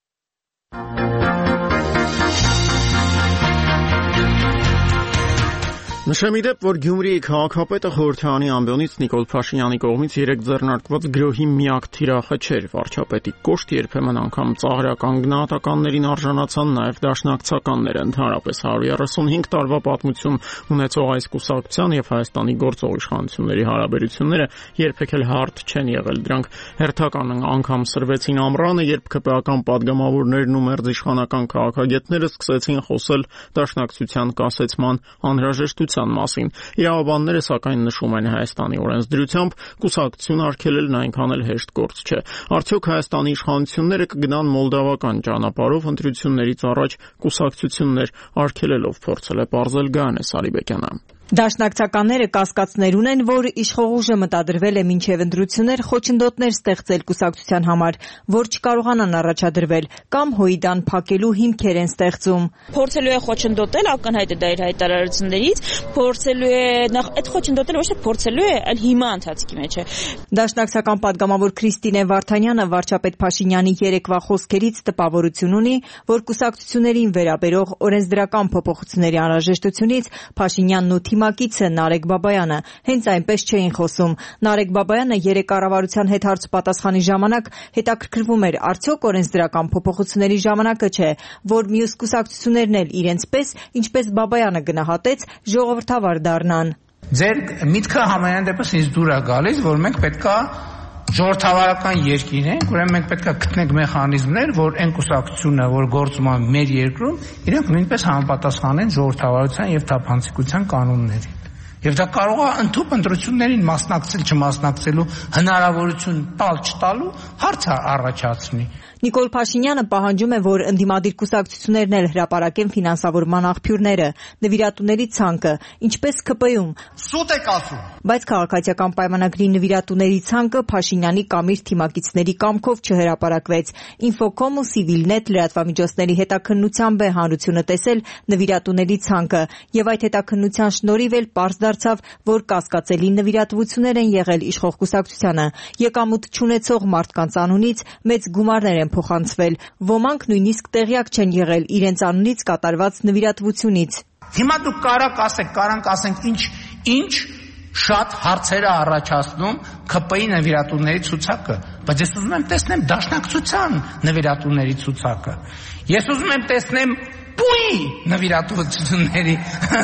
A: Նշեմ ի դեպ, որ Գյումրիի քաղաքապետը խորհրդարանի ամբիոնից Նիկոլ Փաշինյանի կողմից երեկ ձեռնարկված գրոհի միակ թիրախը չէր։ Վարչապետի կոշտ երբեմն անգամ ծաղրական գնահատականներին արժանացան նաև դաշնակցականները։ Ընդհանրապես հարյուր երեսունհինգ տարվա պատմություն ունեցող այս կուսակցության եւ Հայաստանի գործող իշխանությունների հարաբերությունները երբեք էլ հարթ չեն եղել։ Դրանք հերթական անգամ սրվեցին ամռանը, երբ ԿՊԱ-ական падգամավորներն ու մերձիշխանական քաղաքագետները սկսեցին խոսել դաշնակցության կասեցման անհրաժեշտության մասին։ Իրավաբանները սակայն նշում են Հայաստանի օրենսդրությամբ կուսակցություն արգելելն այնքան էլ հեշտ գործ չէ։ Արդյոք Հայաստանի իշխանությունները կգնան մոլդավական ճանապարհով ընտրություններից առաջ կուսակցություններ արգելելով, փորձել է պարզել Գայանե Սարիբեկյանը։
G: Դաշնակցականները կասկածներ ունեն, որ իշխող ուժը մտադրվել է մինչև ընտրություններ խոչընդոտներ ստեղծել կուսակցության համար, որ չկարողանան առաջադրվել, կամ հոյդան փակելու հիմքեր են ստեղծում։
N: Փորձելու է խոչընդոտել, ակնհայտ է դա իր հայտարարություններից, փորձելու է նախ այդ խոչընդոտել ոչ թե փորձելու է, այլ հիմա ընթացքի մեջ է։
G: Դաշնակցական падգամավոր Քրիստինե Վարդանյանը վարչապետ Փաշինյանի երեկվա խոսքերից տպավորություն ունի, որ կուսակցություններին վերաբերող օրենսդրական փոփոխությունների անհրաժեշտությունից Փաշինյանն ու Մակիցը Նարեկ Բաբայանը հենց այնպես չէին խոսում։ Նարեկ Բաբայանը երեք կառավարության հետ հարց պատասխանի ժամանակ հետաքրքրվում էր, արդյոք օրենսդրական փոփոխությունների ժամանակը չէ, որ մյուս կուսակցություններն էլ իրենց պես, ինչպես Բաբայանը գնահատեց, ժողովրդավար դառնան։
C: Ձեր միտքը համենայն դեպս ինձ դուր է գալիս, որ մենք պետքա ժողովրդավարական երկիր ենք, ուրեմն մենք պետք է գտնենք մեխանիզմներ, որ այն կուսակցությունը, որ գործում է մեր երկրում, իրենք նույնպես համապատասխանեն ժողովրդավարության եւ թափանցիկության կանոններին։ Եվ դա կարող է ընդհանուր ընտրություններին մասնակցել, չմասնակցելու հնարավորություն տալ չտալու հարց առաջացնի։
G: Նիկոլ Փաշինյանը պահանջում է, որ ընդդիմադիր կուսակցություններն էլ հրապարակեն ֆինանսավորման աղբյուրները, նվիրատուների ցանկը, ինչպես ՔՊ-ում։
O: Սուտ եք ասում։
G: Բայց քաղաքացիական պայմանագրի նվիրատուների ցանկը Փաշինյանի կամ իր թիմակիցների կամքով չհրապարակվեց։ Ինֆոկոմ ու Civilnet լրատվամիջոցների հետաքննությամբ է հանրությունը տեսել նվիրատուների ցանկը, եւ այդ հետաքննության շնորհիվ էլ պարզ դարձավ, որ կասկածելի նվիրատվություններ են եղել իշխող կուսակցությանը։ Եկամուտ չունեցող մարդկանց անունից մեծ գումարներ են փոխանցվել։ Ոմանք նույնիսկ տեղյակ չեն եղել իրենց անունից կատարված նվիրատվությունից։
C: Հիմա դուք կարաք ասեք, կարանք ասենք ինչ ինչ շատ հարցեր է առաջացնում ՔՊ-ի նվիրատուների ցուցակը, բայց ես ուզում եմ տեսնեմ դաշնակցության նվիրատուների ցուցակը։ Ես ուզում եմ տեսնեմ Պուի նվիրատվությունների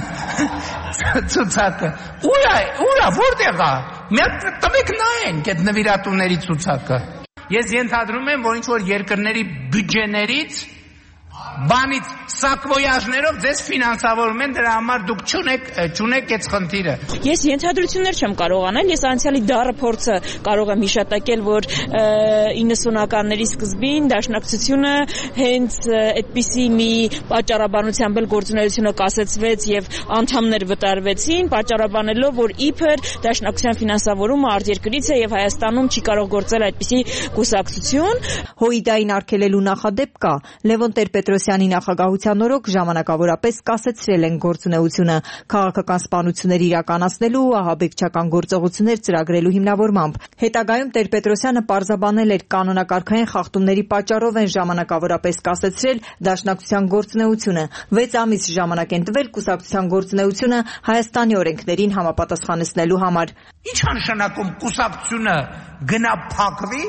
C: ցուցակը։ Ուր է, ուր է, որտեղ է։ Մենք տվեք նայենք այդ նվիրատուների ցուցակը։ Ես ենթադրում եմ, որ ինչ-որ երկրների բյուջեներից բանից սակվոյաժներով ձեզ ֆինանսավորում են, դրա համար դուք չունեք չունեք այդ խնդիրը։
N: Ես ենթադրություններ չեմ կարող անել, ես անցյալի դառը փորձը կարող եմ հիշատակել, որ իննսունականների սկզբին դաշնակցությունը հենց այդպիսի մի պատճառաբանությամբ էլ գործունեությունը կասեցվեց եւ անդամներ վտարվեցին, պատճառաբանելով, որ իբր դաշնակցության ֆինանսավորումը արտերկրից է եւ Հայաստանում չի կարող գործել այդպիսի կուսակցություն։
G: Հոիդային արգելելու նախադեպ կա։ Լևոն Տեր-Պետրոսյանը Տեր-Պետրոսյանի նախագահության օրոք ժամանակավորապես կասեցրել են գործունեությունը քաղաքական սպանություններ իրականացնելու ու ահաբեկչական գործողություններ ծրագրելու հիմնավորմամբ։ Հետագայում Տեր-Պետրոսյանը պարզաբանել էր կանոնակարգային խախտումների պատճառով են ժամանակավորապես կասեցրել Դաշնակցության գործունեությունը։ վեց ամիս ժամանակ են տվել կուսակցության գործունեությունը Հայաստանի օրենքներին համապատասխանեցնելու համար։
C: Ինչ է նշանակում կուսակցությունը գնա փակվի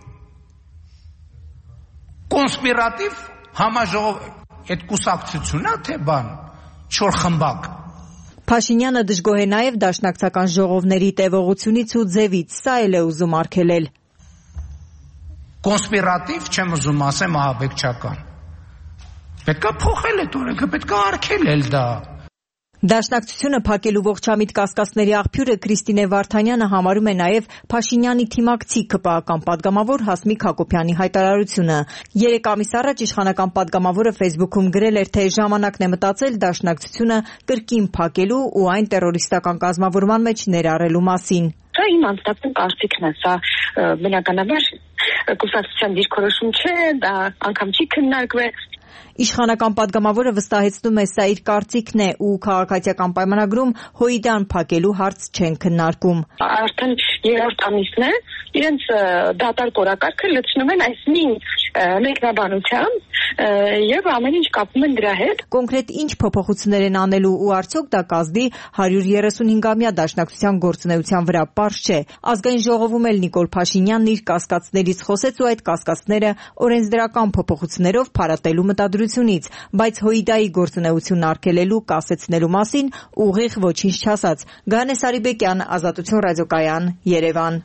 C: կոնսպիրատիվ համաժողով այդ կուսակցությունն է թե բան չոր խմբակ։
G: Փաշինյանը դժգոհ է նաև դաշնակցական ժողովների տևողությունից ու ձևից, սա էլ է ուզում արգելել։
C: Կոնսպիրատիվ չեմ ուզում ասեմ ահաբեկչական։ Պետք է փոխել այդ օրենքը, պետք է արգելել դա։
G: Դաշնակցությունը փակելու ողջամիտ կասկածների աղբյուրը Քրիստինե Վարդանյանը համարում է նաև Փաշինյանի թիմակցի ԿՊԱ-ական պատգամավոր Հասմիկ Հակոբյանի հայտարարությունը։ Երեք ամիս առաջ իշխանական պատգամավորը Facebook-ում գրել էր, թե ժամանակն է մտածել Դաշնակցությունը կրկին փակելու ու այն տերորիստական կազմավորման մեջ ներառելու մասին։
O: Դա իմ անձնական կարծիքն է, սա բնականաբար կուսակցության դիրքորոշում չէ, դա անգամ չի քննարկվել։
G: Իշխանական պատգամավորը վստահեցնում է, սա իր կարծիքն է ու քաղաքացիական պայմանագրում հույդան փակելու հարց չեն քննարկում։
O: Արդեն երրորդ ամիսն է, իրենց դատարկ օրակարգը լցնում են այս մի մեկնաբանությամբ եւ ամեն ինչ կապում են դրա հետ։
G: Կոնկրետ ինչ փոփոխություններ են անելու ու արդյոք դա կազդի հարյուր երեսունհինգամյա Դաշնակցության գործունեության վրա պարզ չէ։ Ազգային ժողովում էլ Նիկոլ Փաշինյանն իր կասկածներից խոսեց ու այդ կասկածները օրենսդրական փոփոխություններով փարատելու մտադրությունից, բայց հույդայի գործունեությունն արգելելու կասեցնելու մասին ուղիղ ոչինչ չասաց։ Գանե Սարիբեկյան, Ազատություն ռադիոկայան, Երևան։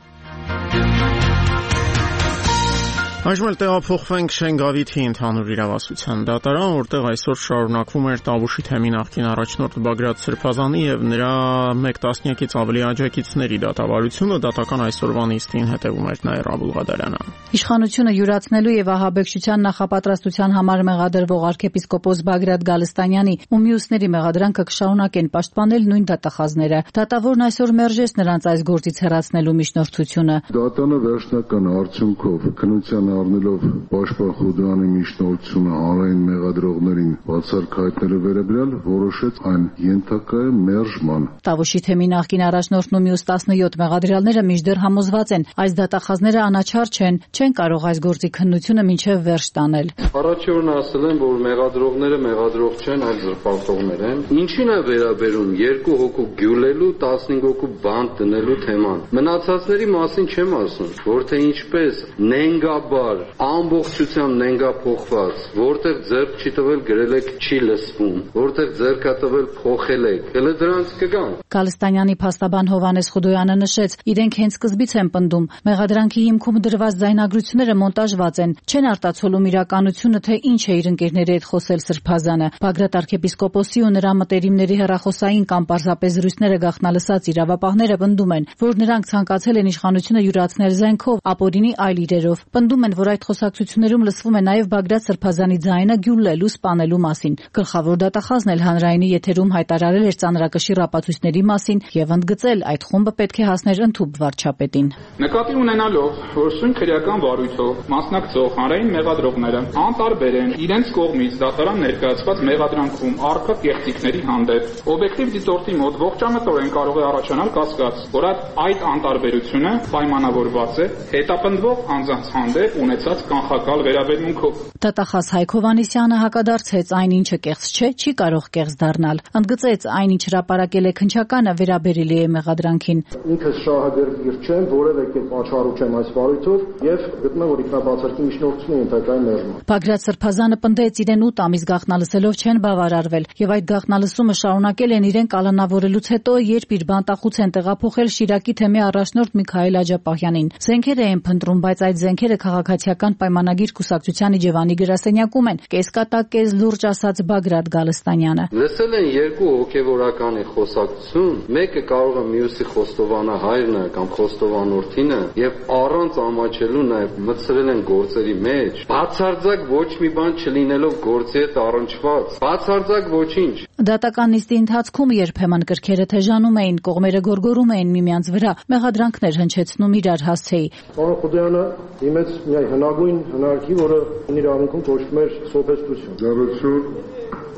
A: Այժմ էլ տեղափոխվենք Շենգավիթի ընդհանուր իրավասության դատարան, որտեղ այսօր շարունակվում էր Տավուշի թեմի նախկին առաջնորդ Բագրատ Սրբազանի եւ նրա մեկ տասնյակից ավելի աջակիցների դատավարությունը, դատական այսօրվա նիստին հետևում էր Նաիրա Աբուլղադարյանը։
D: Իշխանությունը յուրացնելու եւ ահաբեկչության նախապատրաստության համար մեղադրվող arczepiskopos Բագրատ Գալստանյանի ու մյուսների մեղադրանքը կշարունակեն պաշտպանել նույն դատախազները։ Դատավորն այսօր մերժեց նրանց այս գործից հեռացնելու միջնորդությունը։
P: Դատանը վերջնական արդյունքով քննության առնելով Պաշտպան Խուդյանի միջնորդությունը հանրային մեղադրողներին բացառք հայտնելու վերաբերյալ որոշեց այն ենթակա է մերժման։
D: Տավուշի թեմի նախկին առաջնորդն ու մյուս տասնյոթ մեղադրյալները մինչդեռ համոզված են, այս դատախազները անաչառ չեն, չեն կարող այս գործի քննությունը մինչև վերջ տանել։
Q: Առաջորդն ասել են, որ մեղադրողները մեղադրող չեն, այլ զրպարտողներ են։ Ինչին է վերաբերում երկու հոգու գյուլելու, տասնհինգ հոգու բանտ դնելու թեման։ Մնացածների մասին չեմ ասում, որ թե ինչպես նենգաբար, ամբողջությամբ նենգափոխված, որտեղ ձեռք չի տվել գրել եք չի լսվում, որտեղ ձեռք է տվել փոխել եք, հələ դրանց կգան։
D: Գալստանյանի փաստաբան Հովանես Խուդոյանը նշեց, իրենք հենց սկզբից են պնդում, մեղադրանքի հիմքում դրված ձայնագրությունները մոնտաժված են, չեն արտացոլում իրականությունը, թե ինչ է իր ընկերների հետ խոսել Սրբազանը։ Բագրատ arczepiskopos-ի ու նրա մտերիմների հեռախոսային կամ պարզապես զրույցները գաղտնալսած իրավապահները պնդում են, որ նրանք ցանկացել են իշխանությունը յուրացնել զենքով, ապօրինի այլ իրերով։ Պնդում են, որ այդ խոսակցություններում լսվում է նաև Բագրատ Սրբազանի ձայնը գյուլելու, սպանելու մասին։ Գլխավոր դատախազն էլ հանրայինի եթերում հայտարարել էր ծանրակշիռ ապացույցների մասին եւ ընդգծել, այդ խումբը պետք է հասներ ընդհուպ վարչապետին։
R: Նկատի ունենալով, որ սույն քրեական վարույթով մասնակցող հանրային մեղադրողները անտարբեր են իրենց կողմից դատարան ներկայացված մեղադրանքում առկա կեղծիքների հանդեպ, օբյեկտիվ դիտորդի մոտ ողջամտորեն կարող է առաջանալ կասկած, որ այդ անտարբերությունը պայմանավորված է հետապնդվող անձանց հանդեպ ունեցած կանխակալ վերաբերմունքով։
D: Դատախազ Հայկ Հովհաննիսյանը հակադարձեց, այն ինչը կեղծ չէ, չի կարող կեղծ դառնալ։ Ընդգծեց, այն ինչ հրապարակել է քննչականը վերաբերելի է մեղադրանքին։
S: Ինքս շահագրգիռ չեմ, որևէ կերպ աչառու չեմ այս վարույթով եւ գտնում որ ինքնաբացարկի միջնորդությունը ենթակայ մերժման։
D: Բագրատ Սրբազանը պնդեց, իրեն ութ ամիս գաղտնալսելով չեն բավարարվել եւ այդ գաղտնալսումը շարունակել են իրեն կալանավորելուց հետո, երբ իր բանտախուց են տեղափոխել Շիրակի թեմի առաջնորդ Միքայել Աջապահյանին։ Զենքեր են փնտրում, բայց այդ զենքերը քաղաքացիական պայմանագիր կուսակցության իջևանի գրասենյակում են, կեսկատակ կես լուրջ ասաց Բագրատ Գալստանյանը։
Q: Լսել են երկու հոգեվորականի խոսակցություն, մեկը կարող է մյուսի խոստովանահայրն է կամ խոստովանորդինը եւ առանց ամաչելու նաեւ մտցրել են գործերի մեջ։ Բացարձակ ոչ մի բան չլինելով գործի հետ առնչված։ Բացարձակ ոչինչ։
D: Դատական նիստի ընթացքում երբեմն կրքերը թեժանում էին, կողմերը գորգորում էին միմյանց վրա, մեղադրանքներ հնչեցնում իրար հասցեի։
S: Պարոն Խուդյանը դիմեց մի հնագույն հնարքի, որը իր անունքում կոչվում էր սոփեստություն։
P: Դեռություն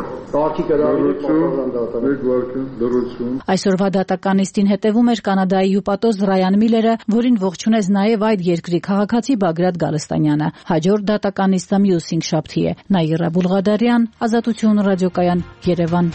D: Այսօրվա դատական նիստին հետևում էր Կանադայի հյուպատոս Ռայան Միլերը, որին ողջունեց նաև այդ երկրի քաղաքացի Բագրատ Գալստանյանը։ Հաջորդ դատական նիստը մյուս հինգշաբթի է։ Նաիրա Բուլղադարյան, Ազատություն ռադիոկայան, Երևան։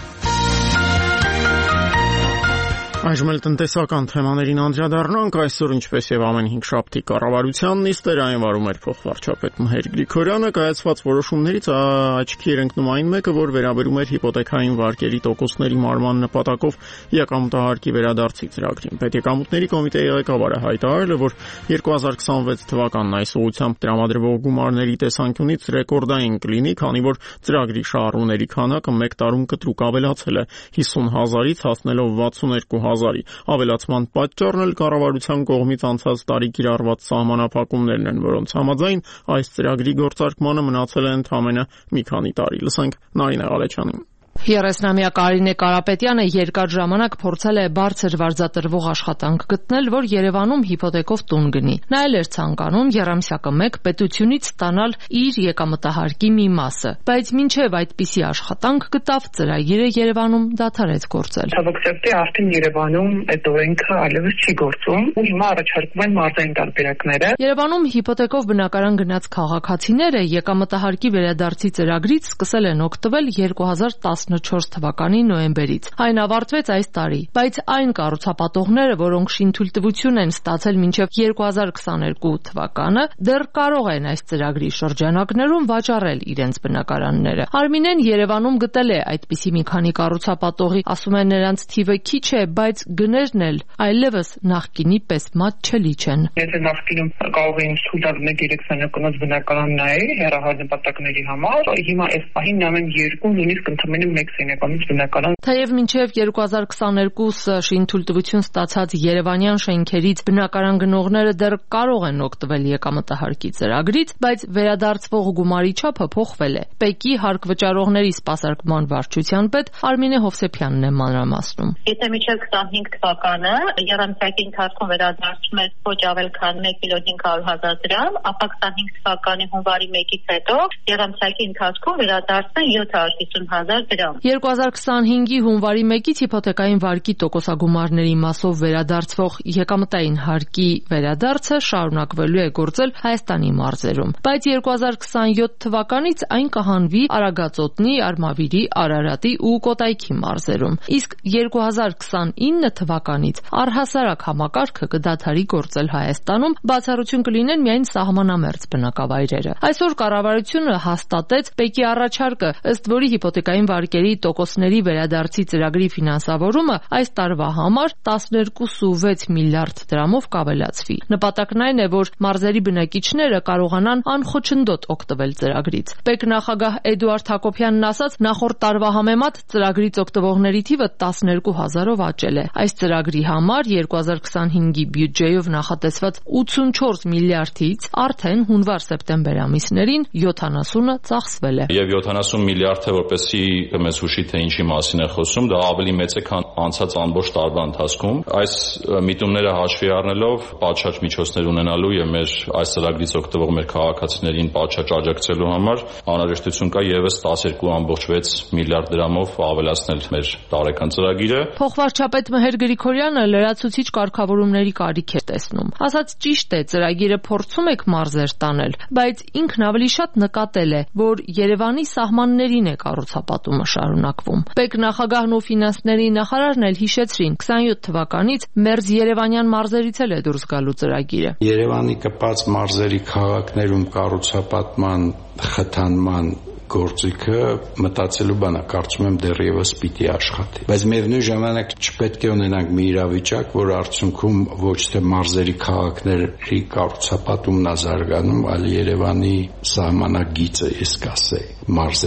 A: Այժմ էլ տնտեսական թեմաներին անդրադառնանք, այսօր ինչպես եւ ամեն հինգշաբթի կառավարության նիստեր այն վարում էր փոխվարչապետ Մհեր Գրիգորյանը, կայացված որոշումներից աչքի էր ընկնում այն մեկը, որ վերաբերում էր հիպոթեքային վարկերի տոկոսների մարման նպատակով եկամուտահարկի վերադարձի ծրագրին։ Պետեկամուտների կոմիտեի ղեկավարը հայտարարել է, որ երկու հազար քսանվեց թվականն այս ուղղությամբ տրամադրվող գումարների տեսանկյունից ռեկորդային կլինի, քանի որ ծրագրի շահառուների քանակը մեկ տարում կտրուկ ավելացել է հիսուն հազարից հասնելով վաթսունեքու հազարի։ Ավելացման պատճառն էլ կառավարության կողմից անցած տարի կիրառված սահմանափակումներն են, որոնց համաձայն այս ծրագրի գործարկմանը մնացել է ընդամենը մի քանի տարի։ Լսենք Նարինե Ղալեչյանին։
T: երեսնամյա Կարինե Կարապետյանը երկար ժամանակ փորձել է բարձր վարձատրվող աշխատանք գտնել, որ Երևանում հիպոթեկով տուն գնի։ Նա էլ էր ցանկանում եռամսյակը մեկ պետությունից ստանալ իր եկամտահարկի մի մասը, բայց մինչև այդպիսի աշխատանք գտավ, ծրագիրը Երևանում դադարեց գործել։
O: Ցավոքսեպտի արդեն Երևանում այդ օրենքը այլևս չի գործում, ու հիմա առաջարկվում են մարզային տարբերակները։
T: Երևանում հիպոթեկով բնակարան գնաց քաղաքացիները եկամտահարկի վերադարձի ծրագրից սկսել են օգտվել երկու հազար տասնչորս թվականի նոյեմբերից։ Այն ավարտվեց այս տարի, բայց այն կառուցապատողները, որոնք շինթույլտվություն են ստացել մինչև երկու հազար քսաներկու թվականը, դեռ կարող են այս ծրագրի շրջանակներում վաճառել իրենց բնակարանները։ Արմինեն Երևանում գտել է այդպիսի մի քանի կառուցապատողի, ասում են նրանց թիվը քիչ է, բայց գներն էլ այլևս նախկինի պես մատչելի չեն։
O: Եթե նախկինում կարող էին սուլալ մեկ-երեք սենյակոնոց բնակարան նայել հեռահար նպատակների համար, հիմա այս պահին նայում երկու, նույնիսկ ընդամենը մեկ սենյակոնոց բնակարան։
T: Թեև մինչև երկու հազար քսաներկուը շինթույլտվություն ստացած երևանյան շենքերից բնակարան գնողները դեռ կարող են օգտվել եկամտահարկի ծրագրից, բայց վերադարձվող գումարի չափը փոխվել է։ Պեկի հարկ վճարողների սպասարկման վարչության պետ Արմինե Հովսեփյանն է մանրամասնում։
U: Եթե մինչև քսանհինգ թվականը եռամսյակի ընթացքում վերադարձում է ոչ ավել քան մեկ միլիոն հինգ հարյուր հազար դրամ, ապա քսանհինգ թվականի հունվարի մեկից հետո եռամսյակի ընթացքում վերադարձն յոթ հարյուր հիսուն հազար դրամ։
T: երկու հազար քսանհինգի հունվարի մեկից հիպոթեկային վարկի տոկոսագումարների մասով վերադարձվող եկամտային հարկի վերադարձը շարունակվելու է գործել Հայաստանի մարզերում, բայց երկու հազար քսանյոթ թվականից այն կհանվի Արագածոտնի, Արմավիրի, Արարատի ու Կոտայքի մարզերում, իսկ երկու հազար քսանինը թվականից առհասարակ համակարգը կդադարի գործել Հայաստանում, բացառություն կլինեն միայն սահմանամերձ բնակավայրերը։ Այսօր կառավարությունը հաստատեց Պեկի առաջարկը, ըստ որի հիպոթեկային վարկերի տոկոսների վերադարձի ծրագրի ֆինանսավորումը այս տարվա համար տասներկու կoma վեց միլիարդ դրամով կավելացվի։ Նպատակն այն է, որ մարզերի բնակիչները կարողանան անխոչնդոտ օգտվել ծրագրից։ Պեկ նախագահ Էդուարդ Հակոբյանն ասաց, նախորդ տարվա համեմատ ծրագրից օգտվողների թիվը տասներկու հազարով աճել է։ Այս ծրագրի համար երկու հազար քսանհինգի բյուջեով նախատեսված ութսունչորս միլիարդից արդեն հունվար-սեպտեմբեր ամիսներին յոթանասունը ծախսվել է։
V: Եվ յոթանասուն միլիարդը, որպեսզի մեզ հուշի, թե ինչի մասին է խոսում, դա ավելի մեծ է, քան անցած ամբողջ տարվա ընթացքում։ Այս միտումները հաշվի առնելով, պատշաճ միջոցներ ունենալու եւ մեր այս ծրագրից օգտվող մեր քաղաքացիներին պատշաճ աջակցելու համար անհրաժեշտություն կա եւս տասներկու կoma վեց միլիարդ դրամով ավելացնել մեր տարեկան ծրագիրը։
T: Փոխվարչապետ Մհեր Գրիգորյանը լրացուցիչ կարգավորումների կարիք է տեսնում։ Ասած ճիշտ է, ծրագիրը փորձում եք մարզեր տանել, բայց ինքն ավելի շատ նկատել է, որ Երևանի սահմաններին է կառուցապատումը շարունակվում։ Պեկ նախագահն ու ֆինանսների նախարարն էլ հիշեցրին, քսանյոթ թվականից մերձ երևանյան մարզերից էլ է դուրս գալու ծրագիրը։
W: Երևանի կպած մարզերի քաղաքներում կառուցապատման խթանման գործիքը մտածելու բան է, կարծում եմ դեռևս պիտի աշխատի։ Բայց միևնույն ժամանակ չպետք է ունենանք մի իրավիճակ, որ արդյունքում ոչ թե մարզերի քաղաքների կառուցապատումն է զարգանում, այլ Երևանի սահմանագիծը, ես կասեի, մարզերի հետ։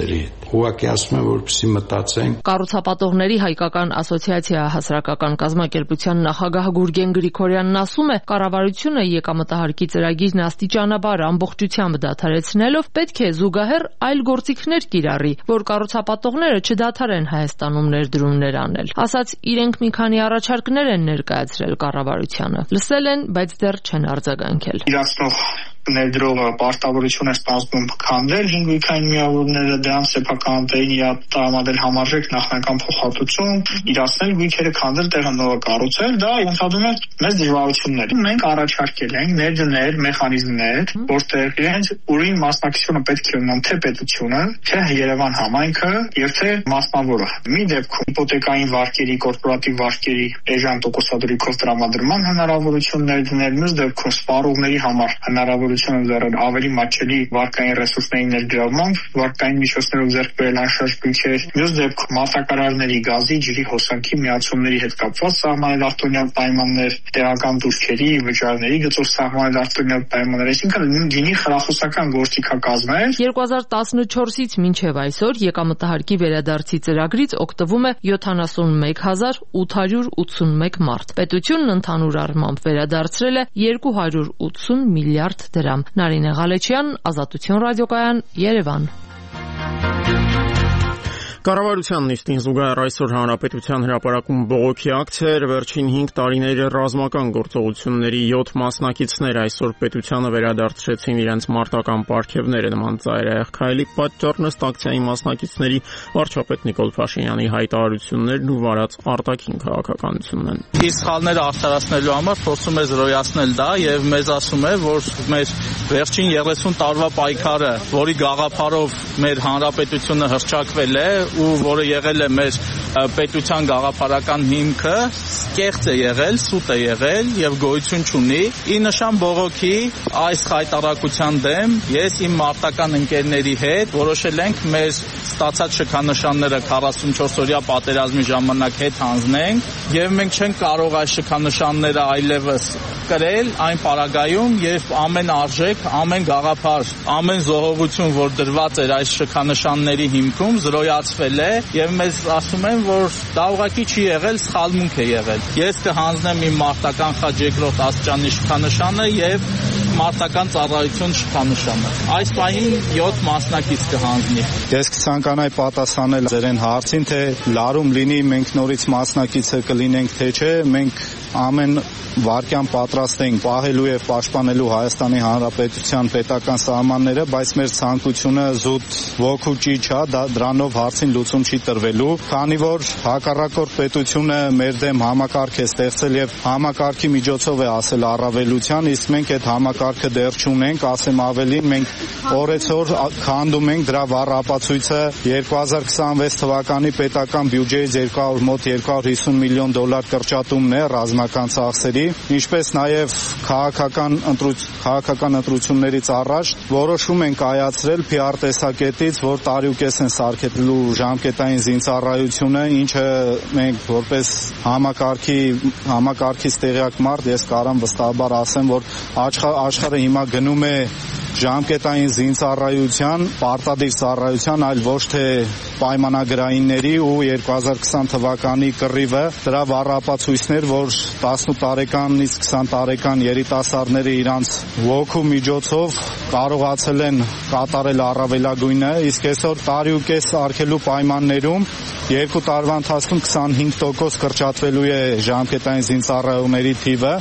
W: ուղղակի ասում եմ, որպեսզի մտածենք։
T: Կառուցապատողների հայկական ասոցիացիա հասարակական կազմակերպության նախագահ Գուրգեն Գրիգորյանն ասում է, կառավարությունը եկամտահարկի ծրագիրն աստիճանաբար ամբողջությամբ դադարեցնելով պետք է զուգահեռ այլ գործիքներ կիրառի, որ կառուցապատողները չդադարեն Հայաստանում ներդրումներ անել։ Ասաց, իրենք մի քանի առաջարկներ են ներկայացրել կառավարությանը։ Լսել են, բայց դեռ չեն արձագանքել։
E: Իրացնող ներդրողը պարտավորություն է ստանձնում քանդել հինգույքային միավորները, դրանց սեփականատերին տրամադրել համարժեք նախնական փոխհատուցում, իրացնել գույքերը, քանդել, տեղը նորը կառուցել, դա ենթադրում է մեծ դժվարություններ։ Մենք առաջարկել ենք ներդնել մեխանիզմներ, որտեղ իրենց ուրին մասնակցությունը պետք է ունենան թե պետությունը, թե Երևան համայնքը եւ թե մասնավորը։ Մի դեպքում իպոթեկային վարկերի, կորպորատիվ վարկերի էժան տոկոսադրույքով տրամադրման հնարավորություններ դնել, մյուս դեպքում սպառողների համար հնարավորություն ավելի մատչելի վարկային ռեսուրսների ներգրավմամբ, վարկային միջոցներով ձեռք բերել անշարժ գույքեր, մյուս դեպքում մատակարարների, գազի, ջրի, հոսանքի միացումների հետ կապված սահմանել արտոնյալ պայմաններ, տեղական դուրքերի, վճարների գծով սահմանել արտոնյալ պայմաններ, այսինքն գինի խրախուսական գործիքակազմ է։
T: երկու հազար տասնչորսից մինչև այսօր եկամտահարկի վերադարձի ծրագրից օգտվում է յոթանասունմեկ հազար ութ հարյուր ութսունմեկ մարդ։ Պետությունն ընդհանուր առմամբ վերադարձրել է երկու հարյուր ութսուն միլիարդ դրամ։ Նարինե Ղալեչյան, Ազատություն ռադիոկայան, Երևան։
A: Կառավարության նիստին զուգահեռ այսօր Հանրապետության հրապարակում բողոքի ակցիա էր, վերջին հինգ տարիների ռազմական գործողությունների յոթ մասնակիցներ այսօր պետությանը վերադարձրեցին իրենց մարտական պարգևները։ Նման ծայրահեղ քայլի պատճառն ըստ ակցիայի մասնակիցների վարչապետ Նիկոլ Փաշինյանի հայտարարություններն ու վարած արտաքին քաղաքականությունն են։
F: Իսկ սխալները արդարացնելու համար փորձում է զրոյացնել դա եւ մեզ ասում է, որ մեր վերջին երեսուն տարվա պայքարը, որի գաղափարով մեր հանրապետությունը հռչակվել է ու որը եղել է մեր պետության գաղափարական հիմքը, կեղծ է եղել, սուտ է եղել եւ գոյություն չունի։ Ի նշան բողոքի այս հայտարարության դեմ ես իմ մարտական ընկերների հետ որոշել ենք մեր ստացած շքանշանները քառասունչորսօրյա պատերազմի ժամանակ հետ հանձնենք եւ մենք չենք կարող այս շքանշանները այլևս կրել այն պարագայում, երբ ամեն արժեք, ամեն գաղափար, ամեն զոհողություն, որ դրված էր այս շքանշանների հիմքում, զրոյացվել է եւ մեզ ասում են, որ դա ուղղակի չի եղել, սխալմունք է եղել։ Ես կհանձնեմ իմ մարտական խաչ երկրորդ աստիճանի շքանշանը եւ մարտական ծառայություն շքանշանը։ Այս պահին յոթ մասնակից կհանձնի։
H: Ես կցանկանայի պատասխանել ձերեն հարցին, թե լարում լինի մենք նորից մասնակիցը կլինենք, թե չէ, մենք ամեն վարկյան պատրաստ ենք պահելու եւ պաշտպանելու Հայաստանի Հանրապետության պետական սահմանները, բայց մեր ցանկությունը զուտ ոգու ճիչ է, դրանով հարցին լուծում չի տրվելու, քանի որ հակառակորդ պետությունը մեր դեմ համակարգ է ստեղծել եւ համակարգի միջոցով է ասել առավելության, իսկ մենք այդ համակարգը դեռ չունենք, ասեմ ավելին, մենք օրեցօր քանդում ենք դրա վառ ապացույցը երկու հազար քսանվեց թվականի պետական բյուջեից երկու հարյուր մոտ երկու հարյուր հիսուն միլիոն դոլար կրճատումն է ռազմական ծախսերի, ինչպես նաև քաղաքական քաղաքական ընտրություններից առաջ որոշում են կայացրել Փի Ար տեսակետից, որ տարիուկես են սարքելու ժամկետային զինծառայությունը, ինչը մենք որպես համակարգի համակարգից տեղյակ մարդ ես կարամ վստահաբար ասեմ, որ աշխարհը հիմա գնում է ժամկետային զինծառայության, պարտադիր ծառայության, այլ ոչ թե պայմանագրայինների ու երկու հազար քսան թվականի կռիվը դրա վառապացույցներ, որ տասնութ տարեկանից քսան տարեկան երիտասարդները իրանց ոգու միջոցով կարողացել են կատարել առավելագույնը, իսկ այսօր տարիուկես արգելու պայմաններում երկու տարվա ընթացքում քսանհինգ տոկոս կրճատվելու է ժամկետային զինծառայողների թիվը։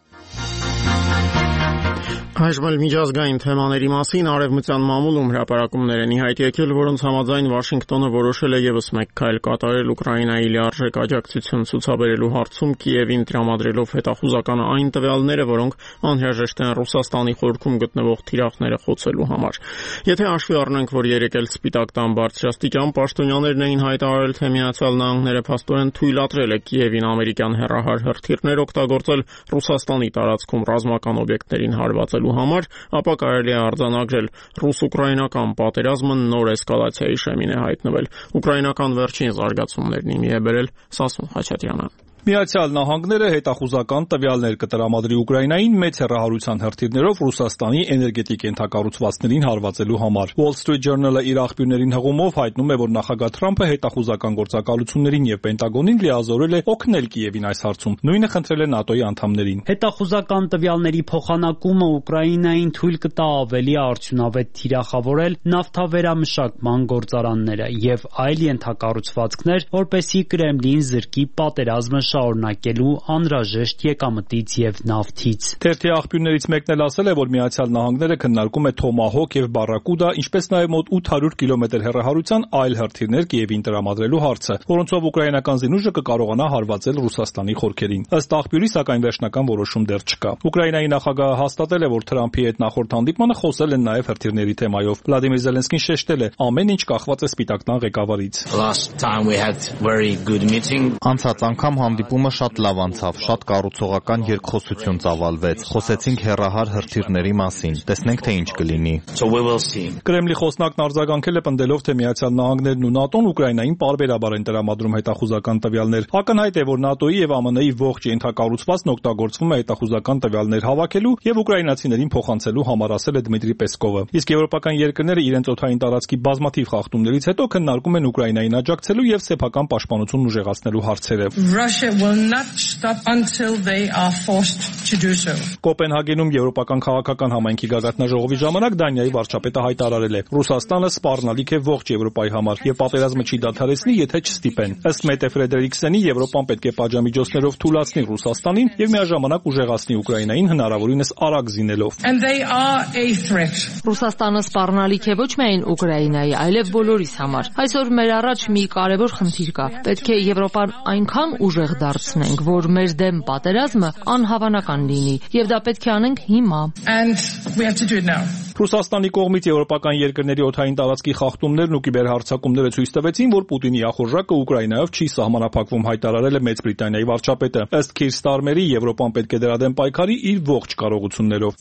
A: Այժմ էլ միջազգային թեմաների մասին արևմտյան մամուլում հրապարակումներ են ի հայտ եկել, որոնց համաձայն Վաշինգտոնը որոշել է ևս մեկ քայլ կատարել Ուկրաինայի լիարժեք աջակցություն ցուցաբերելու հարցում, Կիևին տրամադրելով հետախուզական այն տվյալները, որոնք անհրաժեշտ են Ռուսաստանի խորքում գտնվող թիրախները խոցելու համար։ Եթե հաշվի առնենք, որ երեկ էլ Սպիտակ տան բարձրաստիճան պաշտոնյաներն էին հայտարարել, թե Միացյալ Նահանգները փաստորեն թույլատրել է Կիևին ամերիկյան հեռահար հրթիռներ օգտագործել Ռուսաստանի տարածքում ռազմական օբյեկտներին հարվածելու համար, ապա կարելի է արձանագրել ռուս-ուկրաինական պատերազմը նոր էսկալացիայի շեմին է հայտնվել։ Ուկրաինական վերջին զարգացումներն իմի է բերել Սասուն Խաչատրյանը։
B: Միացյալ Նահանգները հետախուզական տվյալներ կտրամադրի Ուկրաինային մեծ հեռահարության հրթիռներով Ռուսաստանի էներգետիկ ենթակառուցվածքներին հարվածելու համար։ Wall Street Journal-ը իր աղբյուրներին հղումով հայտնում է, որ նախագահ Թրամփը հետախուզական գործակալություններին եւ Պենտագոնին լիազորել է օգնել Կիևին այս հարցում։ Նույնը խնդրել է ՆԱՏՕ-ի անդամներին։
K: Հետախուզական տվյալների փոխանակումը Ուկրաինային թույլ կտա ավելի արդյունավետ թիրախավորել նավթավերամշակման գործարանները եւ այլ ենթակառուցվածքներ, որպեսզի Կրեմլին զրկի պատերազմը շարունակելու անհրաժեշտ եկամտից եւ նավթից։
B: Թերթի աղբյուրներից մեկն էլ ասել է, որ Միացյալ Նահանգները քննարկում է Թոմահոկ եւ Բարրակուդա, ինչպես նաեւ մոտ ութ հարյուր կիլոմետր հեռահարության այլ հրթիռներ Կիևին տրամադրելու հարցը, որոնցով ուկրաինական զինուժը կկարողանա հարվածել Ռուսաստանի խորքերին։ Ըստ աղբյուրի, սակայն վերջնական որոշում դեռ չկա։ Ուկրաինայի նախագահը հաստատել է, որ Թրամփի հետ նախորդ հանդիպմանը խոսել են նաեւ հրթիռների թեմայով։ Վլադիմիր Զելենսկին շեշտել է, ամեն ինչ կախված է Սպիտակ տան ղեկավարից։
I: Անցած անգամ հանդիպումը շատ լավ անցավ, շատ կառուցողական երկխոսություն ծավալվեց։ Խոսեցինք հեռահար հրթիռների մասին։ Տեսնենք, թե ինչ կլինի։
B: Կրեմլի խոսնակն արձագանքել է պնդելով, թե Միացյալ Նահանգներն ու ՆԱՏՕ-ն Ուկրաինային պարբերաբար են տրամադրում հետախուզական տվյալներ։ Ակնհայտ է, որ ՆԱՏՕ-ի եւ ԱՄՆ-ի ողջ ենթակառուցվածքն օգտագործվում է հետախուզական տվյալներ հավաքելու եւ ուկրաինացիներին փոխանցելու համար, ասել է Դմիտրի Պեսկովը։ Իսկ եվրոպական երկրները իրենց օդային տարածքի բազմաթիվ խախտումներից հետո քննարկում են Ուկրաինային աջակցելու եւ սեփական պաշտպանությունն ուժեղացնելու հարցերը։ Կոպենհագենում եվրոպական քաղաքական համայնքի գագաթնաժողովի ժամանակ Դանիայի վարչապետը հայտարարել է. Ռուսաստանը սպառնալիք է ողջ Եվրոպայի համար եւ պատերազմը չի դադարեցնի, եթե չստիպեն։ Ըստ Մետե Ֆրեդերիկսենի, Եվրոպան պետք է պատժամիջոցներով թույլատնի Ռուսաստանին եւ միաժամանակ ուժեղացնի Ուկրաինային հնարավորինս արագ զինելով։
T: Ռուսաստանը սպառնալիք է ոչ միայն Ուկրաինայի, այլև բոլորիս համար։ Այսօր մեր առաջ մի կարևոր խնդիր կա։ Պետք է Եվրոպան այնքան ուժեղ դարձնենք, որ մեր դեմ պատերազմը անհավանական լինի, եւ դա պետք է անենք հիմա։
B: Ռուսաստանի կողմից եվրոպական երկրների օդային տարածքի խախտումներն ու կիբերհարձակումները ցույց տվեցին, որ Պուտինի ախորժակը Ուկրաինայով չի սահմանափակվում, հայտարարել է Մեծ Բրիտանիայի վարչապետը։ Ըստ Քիր Ստարմերի, Եվրոպան պետք է դրա դեմ պայքարի իր ողջ կարողություններով։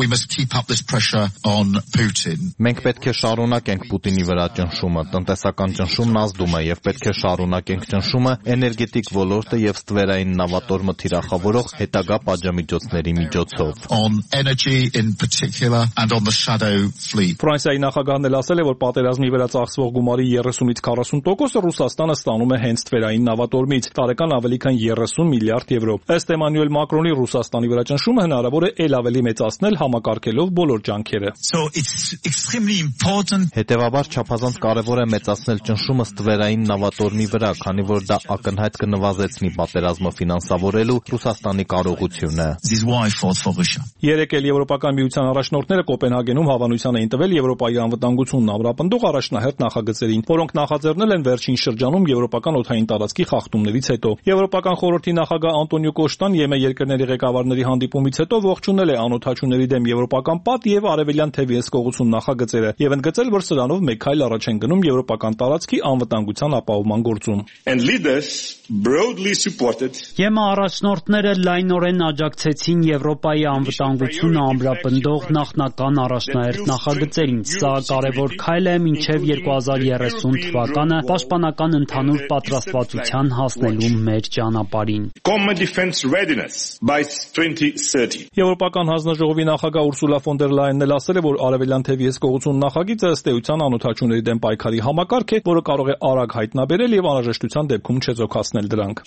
I: Մենք պետք է շարունակենք Պուտինի վրա ճնշումը, տնտեսական ճնշումն ազդում է եւ պետք է շարունակենք ճնշումը էներգետիկ ոլորտը եւ ստվերային նավատորմը թիրախավորող հետագա պատժամիջոցների միջոցով։
B: Ֆրանսիայի նախագահն էլ ասել է, որ պատերազմի վրա ծախսվող գումարի երեսունից քառասուն տոկոսը Ռուսաստանը ստանում է հենց ստվերային նավատորմից, տարեկան ավելի քան երեսուն միլիարդ եվրո։ Ըստ Էմանուել Մակրոնի, Ռուսաստանի վրա ճնշումը հնարավոր է ել ավելի մեծացնել համակարգելով բոլոր ջանքերը։
I: Հետևաբար չափազանց կարևոր է մեծացնել ճնշումը ստվերային նավատորմի վրա, քանի որ դա ակնհայտ կնվազեցնի պատերազմը ֆինանսավորելու Ռուսաստանի կարողությունը։
B: Երեկ էլ Եվրոպական միության առաջնորդները Կոպենհագենում հավանության էին տվել Եվրոպայի անվտանգությունն ամրապնդող առաջնահերթ նախագծերին, որոնք նախաձեռնել են վերջին շրջանում եվրոպական օդային տարածքի խախտումներից հետո։ Եվրոպական խորհրդի նախագահ Անտոնիո Կոշտան ԵՄ երկրների ղեկավարների հանդիպումից հետո ողջունել է անօդաչուների դեմ եվրոպական պատ եւ արևելյան թևի հսկողություն նախագծերը եւ ընդգծել, որ սրանով մեկ քայլ առաջ են գնում եվրոպական տարածքի անվտանգության ապահովման գործում։
K: ԵՄ առաջնորդները լայնորեն աջակցեցին Եվրոպայի անվտանգությունը ամրապնդող նախնական առաջնահերթ նախագծերին։ Սա կարևոր քայլ է մինչև երկու հազար երեսուն թվականը պաշտպանական ընդհանուր պատրաստվածության հասնելու մեր ճանապարհին։
B: Եվրոպական հանձնաժողովի նախագահ Ուրսուլա ֆոն դեր Լայենն էլ ասել է, որ արևելյան թևի հսկողություն նախագիծը ըստ էության անօդաչուների դեմ պայքարի համակարգ է, որը կարող է արագ հայտնաբերել եւ անհրաժեշտության դեպքում չեզոքացնել դրանք։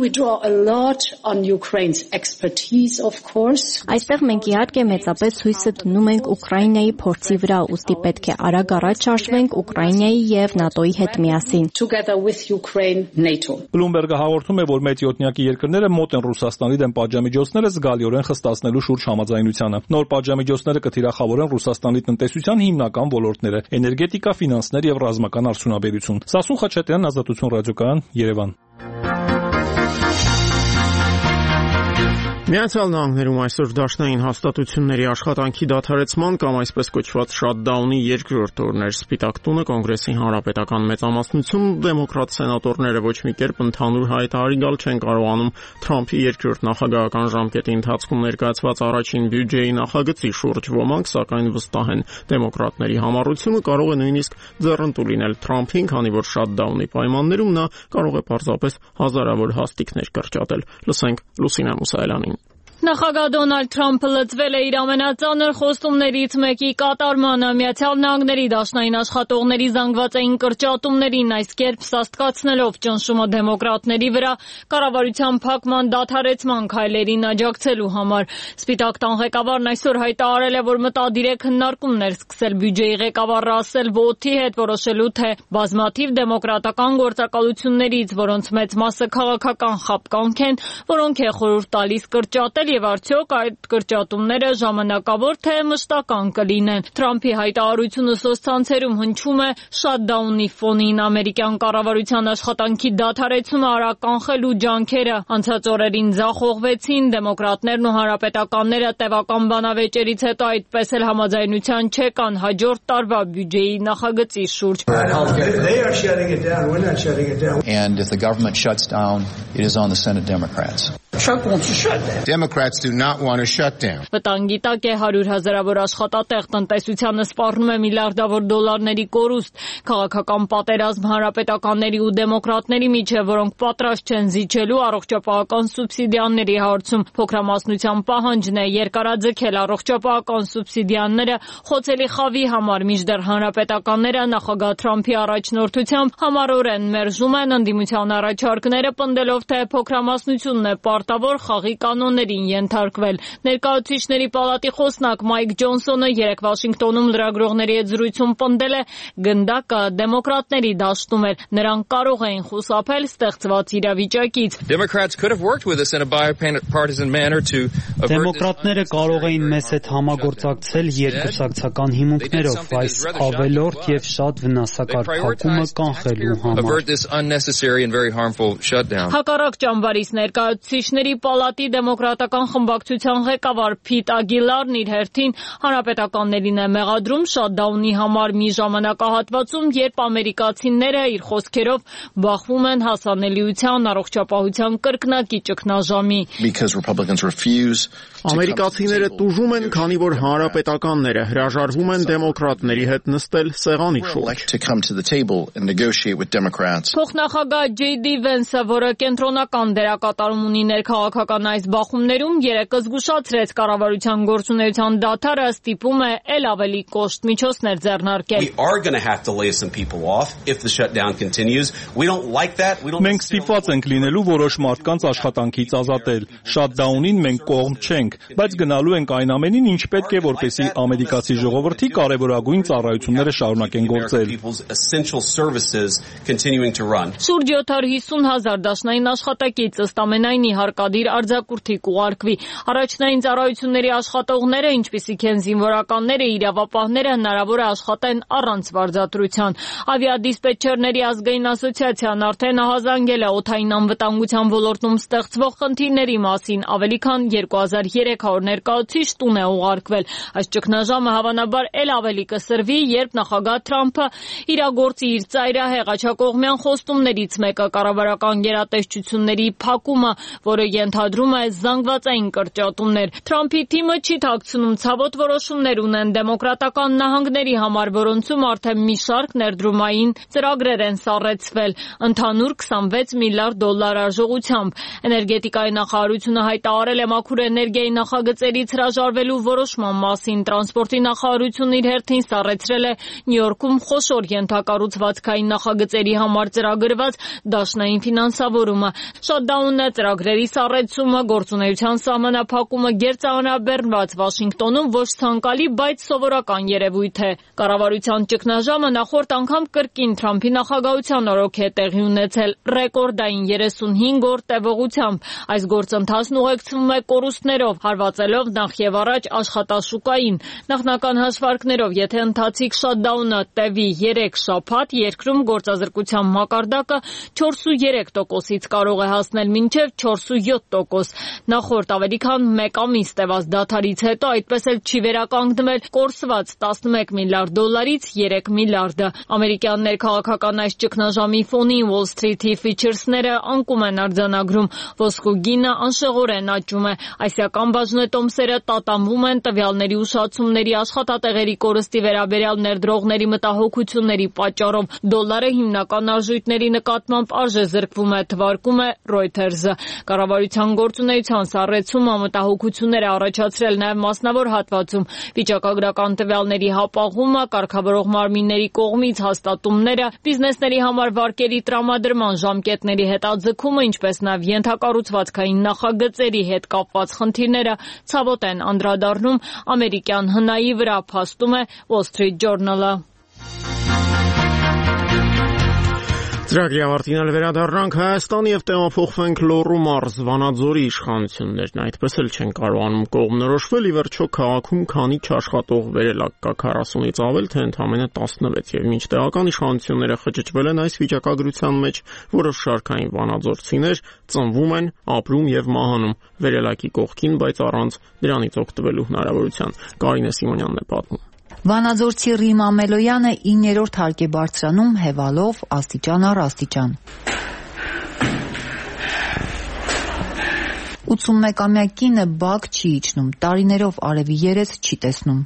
J: Այստեղ մենք իհարկե մեծապես հույսը դնում ենք Ուկրաինայի փորձի վրա, ուստի պետք է արագ առաջ շարժվենք Ուկրաինայի եւ ՆԱՏՕ-ի հետ միասին։
B: Բլումբերգը հաղորդում է, որ մեծ յոթնյակի երկրները մոտ են Ռուսաստանի դեմ պատժամիջոցները զգալիորեն խստացնելու շուրջ համաձայնությանը։ Նոր պատժամիջոցները կթիրախավորեն Ռուսաստանի տնտեսության հիմնական ոլորտները՝ էներգետիկա, ֆինանսներ եւ ռազմական արդյունաբերություն։ Սասուն Խաչատրյան, Ազատություն ռադիոկայան, Երևան։
A: Միացյալ Նահանգներում այսօր դաշնային հաստատությունների աշխատանքի դադարեցման կամ այսպես կոչված շատդաունի երկրորդ օրն էր։ Սպիտակ տունը Կոնգրեսի հանրապետական մեծամասնություն դեմոկրատ սենատորները ոչ մի կերպ ընդհանուր հայտարարի գալ չեն կարողանում Թրամփի երկրորդ նախագահական ժամկետի ընթացքում ներկայացված առաջին բյուջեի նախագծի շուրջ։ Ոմանք սակայն վստահ են դեմոկրատների համառությունը կարող է նույնիսկ ձեռնտու լինել Թրամփին, քանի որ շատդաունի պայմաններում նա կարող է պարզապես հազարավոր հաստիկներ կրճատել։ Լսենք Լուսինա Մուսայելյանին։
L: Նախագահ Դոնալդ Թրամփը լծվել է իր ամենածանր խոստումներից մեկի կատարմանը։ Միացյալ Նահանգների դաշնային աշխատողների զանգվածային կրճատումներին այս կերպ սաստկացնելով ճնշումը դեմոկրատների վրա կառավարության փակման դադարեցման քայլերին աջակցելու համար։ Սպիտակ տան ղեկավարն այսօր հայտարարել է, որ մտադիր է քննարկումներ սկսել բյուջեի ղեկավար Ռասել Վոթի հետ, որոշելու թե բազմաթիվ դեմոկրատական գործակալություններից, որոնց մեծ մասը քաղաքական խապկանք են, որոնք է խորհուրդ տալիս կրճատել եւ արդյոք այդ կրճատումները ժամանակավոր թե մշտական կլինեն։ Թրամփի հայտարարությունը սոցցանցերում հնչում է շատդաունի ֆոնին։ Ամերիկյան կառավարության աշխատանքի դադարեցումը արագ կանխելու ջանքերը անցած օրերին ձախողվեցին։ Դեմոկրատներն ու հանրապետականները տևական բանավեճերից հետո այդպես էլ համաձայնության չեկան հաջորդ տարվա բյուջեի նախագծի շուրջ։
M: And if the government shuts down, it is on the Senate Democrats. Democrats do not want to shut down.
L: Վտանգի տակ է հարյուր հազարավոր աշխատատեղ, տնտեսությանը սպառնում է միլիարդավոր դոլարների կորուստ, քաղաքական պատերազմ հանրապետականների ու դեմոկրատների միջև, որոնք պատրաստ չեն զիջելու առողջապահական սուբսիդիաների հարցում։ Փոքրամասնության պահանջն է երկարաձգել առողջապահական սուբսիդիաները խոցելի խավի համար, մինչդեռ հանրապետականները նախագահ Թրամփի առաջնորդությամբ համառորեն մերժում են ընդդիմության առաջարկները, պնդելով, թե փոքրամասնությունն է պարտավոր խաղի կանոններին ենթարկվել։ Ներկայացուցիչների պալատի խոսնակ Մայք Ջոնսոնը երեկ Վաշինգտոնում լրագրողների հետ զրույցում պնդել է, գնդակը դեմոկրատների դաշտում էր, նրանք կարող էին խուսափել ստեղծված իրավիճակից։
K: Դեմոկրատները կարող էին մեզ հետ համագործակցել երկուսակցական հիմունքներով, այս ավելորդ եւ շատ վնասակար փակումը կանխելու համար։
L: Հակառակ ճամբարից ներկայացուցիչների պալատի դեմոկրատական խմբակցության ղեկավար Փիտ Ագիլարն իր հերթին հանրապետականներին է մեղադրում շատդաունի համար մի ժամանակահատվածում, երբ ամերիկացիները իր խոսքերով բախվում են հասանելիության, առողջապահության կրկնակի ճգնաժամի։
A: Ամերիկացիները տուժում են, քանի որ հանրապետականները հրաժարվում են դեմոկրատների հետ նստել սեղանի շուրջ։
L: Փոխնախագահ Ջեյ Դի Վենսը, որը կենտրոնական դերակատարում ունի ներքաղաքական այս բախումներում, երեկ զգուշացրեց կառավարության գործունեության դադարը ստիպում է ել ավելի կոշտ միջոցներ ձեռնարկել։
B: Մենք ստիպված ենք լինելու որոշ մարդկանց աշխատանքից ազատել։ Շատդաունին մենք կողմ չենք, բայց գնալու ենք այն ամենին, ինչ պետք է, որպեսզի ամերիկացի ժողովրդի կարևորագույն ծառայությունները շարունակեն գործել։
L: Շուրջ յոթ հիսուն հազար դաշնային աշխատակից ըստ ամենայնի հարկադիր արձակուրդի կուղարկվի։ Առաջնային ծառայությունների աշխատողները, ինչպիսիք են զինվորականները, իրավապահները, հնարավոր է աշխատեն առանց վարձատրության։ Ավիադիսպետչերների ազգային ասոցիացիան արդեն ահազանգել է օդային անվտանգության ոլորտում ստեղծվող խնդիրների մասին, ավելի քան երկու հազար երեք հարյուր ներկայացուցիչ տուն է ուղարկվել։ Այս ճգնաժամը հավանաբար ել ավելի կսրվի, երբ նախագահ Թրամփը իրագործի իր ծայրահեղ աջակողմյան խոստումներից մեկը կառավարական գերատեսչությունների փակումը, որը ենթադրում է զանգվածային կրճատումներ։ Թրամփի թիմը չի թաքցնում ցավոտ որոշումներ ունեն դեմոկրատական նահանգների համար, որոնցում արդեն մի շարք ներդրումային ծրագրեր են սառեցվել, ընդհանուր քսանվեց միլիարդ դոլար արժողությամբ։ Էներգետիկայի նախարարությունը հայտարարել է մաքուր էներգիայի նախագծերից հրաժարվելու որոշման մասին։ Տրանսպորտի նախարարությունն իր հերթին սառեցրել է Նյու Յորքում խոշոր ենթակառուցվածքային նախագծերի համար ծրագրված դաշնային ֆինանսավորումը։ Շատդաունը, ծրագրերի սառեցումը, գործունեության սահմանափակումը գերծանրաբեռնված Վաշինգտոնում ոչ ցանկալի, բայց սովորական երևույթ է։ Կառավարության ճգնաժամը նախորդ անգամ կրկին Թրամփի նախագահության օրոք է տեղի ունեցել ռեկորդային երեսունհինգ օր տևողությամբ։ Այս գործընթացն ուղեկցվում է կորուստներով, հարվածելով նախ եւ առաջ աշխատաշուկային։ Նախնական հաշվարկներով, եթե ընթացիկ շատդաունը տևի երեք շաբաթ, երկրում գործազրկության մակարդակը չորսուերեք տոկոսից կարող է հասնել մինչև չորսույոթ տոկոս։ Նախորդ երկրորդ ավելի քան մեկ ամիս տևած դադարից հետո այդպես էլ չի վերականգնվել կորսված տասնմեկ միլիարդ դոլարից երեք միլիարդը։ Ամերիկյան ներքաղաքական այս ճգնաժամի ֆոնին Wall Street-ի ֆիչերսները անկում են արձանագրում, ոսկու գինը անշեղորեն աճում է։ Ասիական բաժնետոմսերը տատանվում են տվյալների ուշացումների, աշխատատեղերի կորստի վերաբերյալ ներդրողների մտահոգությունների պատճառով։ Դոլարը հիմնական արժույթների նկատմամբ արժե զրկվում է, թվարկում է Reuters-ը։ Կառավարության գործունեության սառեցումը մտահոգություններ է առաջացրել նաև մասնավոր հատվածում։ Վիճակագրական տվյալների հապաղումը, կարգավորող մարմինների կողմից հաստատումները, բիզնեսների համար վարկերի տրամադրման ժամկետների հետաձգումը, ինչպես նաև ենթակառուցվածքային նախագծերի հետ կապված խնդիրները ցավոտ են անդրադառնում ամերիկյան հնայի վրա, փաստում է Wall Street Journal-ը։
A: Ծրագրի ավարտին էլ վերադառնանք Հայաստան եւ տեղափոխվենք Լոռու մարզ Վանաձորի իշխանություններն այդպես էլ չեն կարողանում կողմնորոշվել, ի վերջո քաղաքում քանի չաշխատող վերելակ կա քառասունից ավել, թե ընդամենը տասնվեց, եւ մինչ տեղական իշխանությունները խճճվել են այս վիճակագրության մեջ, որոշ շարքային վանաձորցիներ ծնվում են, ապրում եւ մահանում վերելակի կողքին, բայց առանց դրանից օգտվելու հնարավորության։ Կարինե Սիմոնյանն է պատմում։
D: Վանաձորցի Ռիմ Ամելոյանը իններորդ հարկ է բարձրանում հևալով աստիճան առ աստիճան։ ութսունմեկամյա կինը բակ չի իջնում, տարիներով արևի երես չի տեսնում։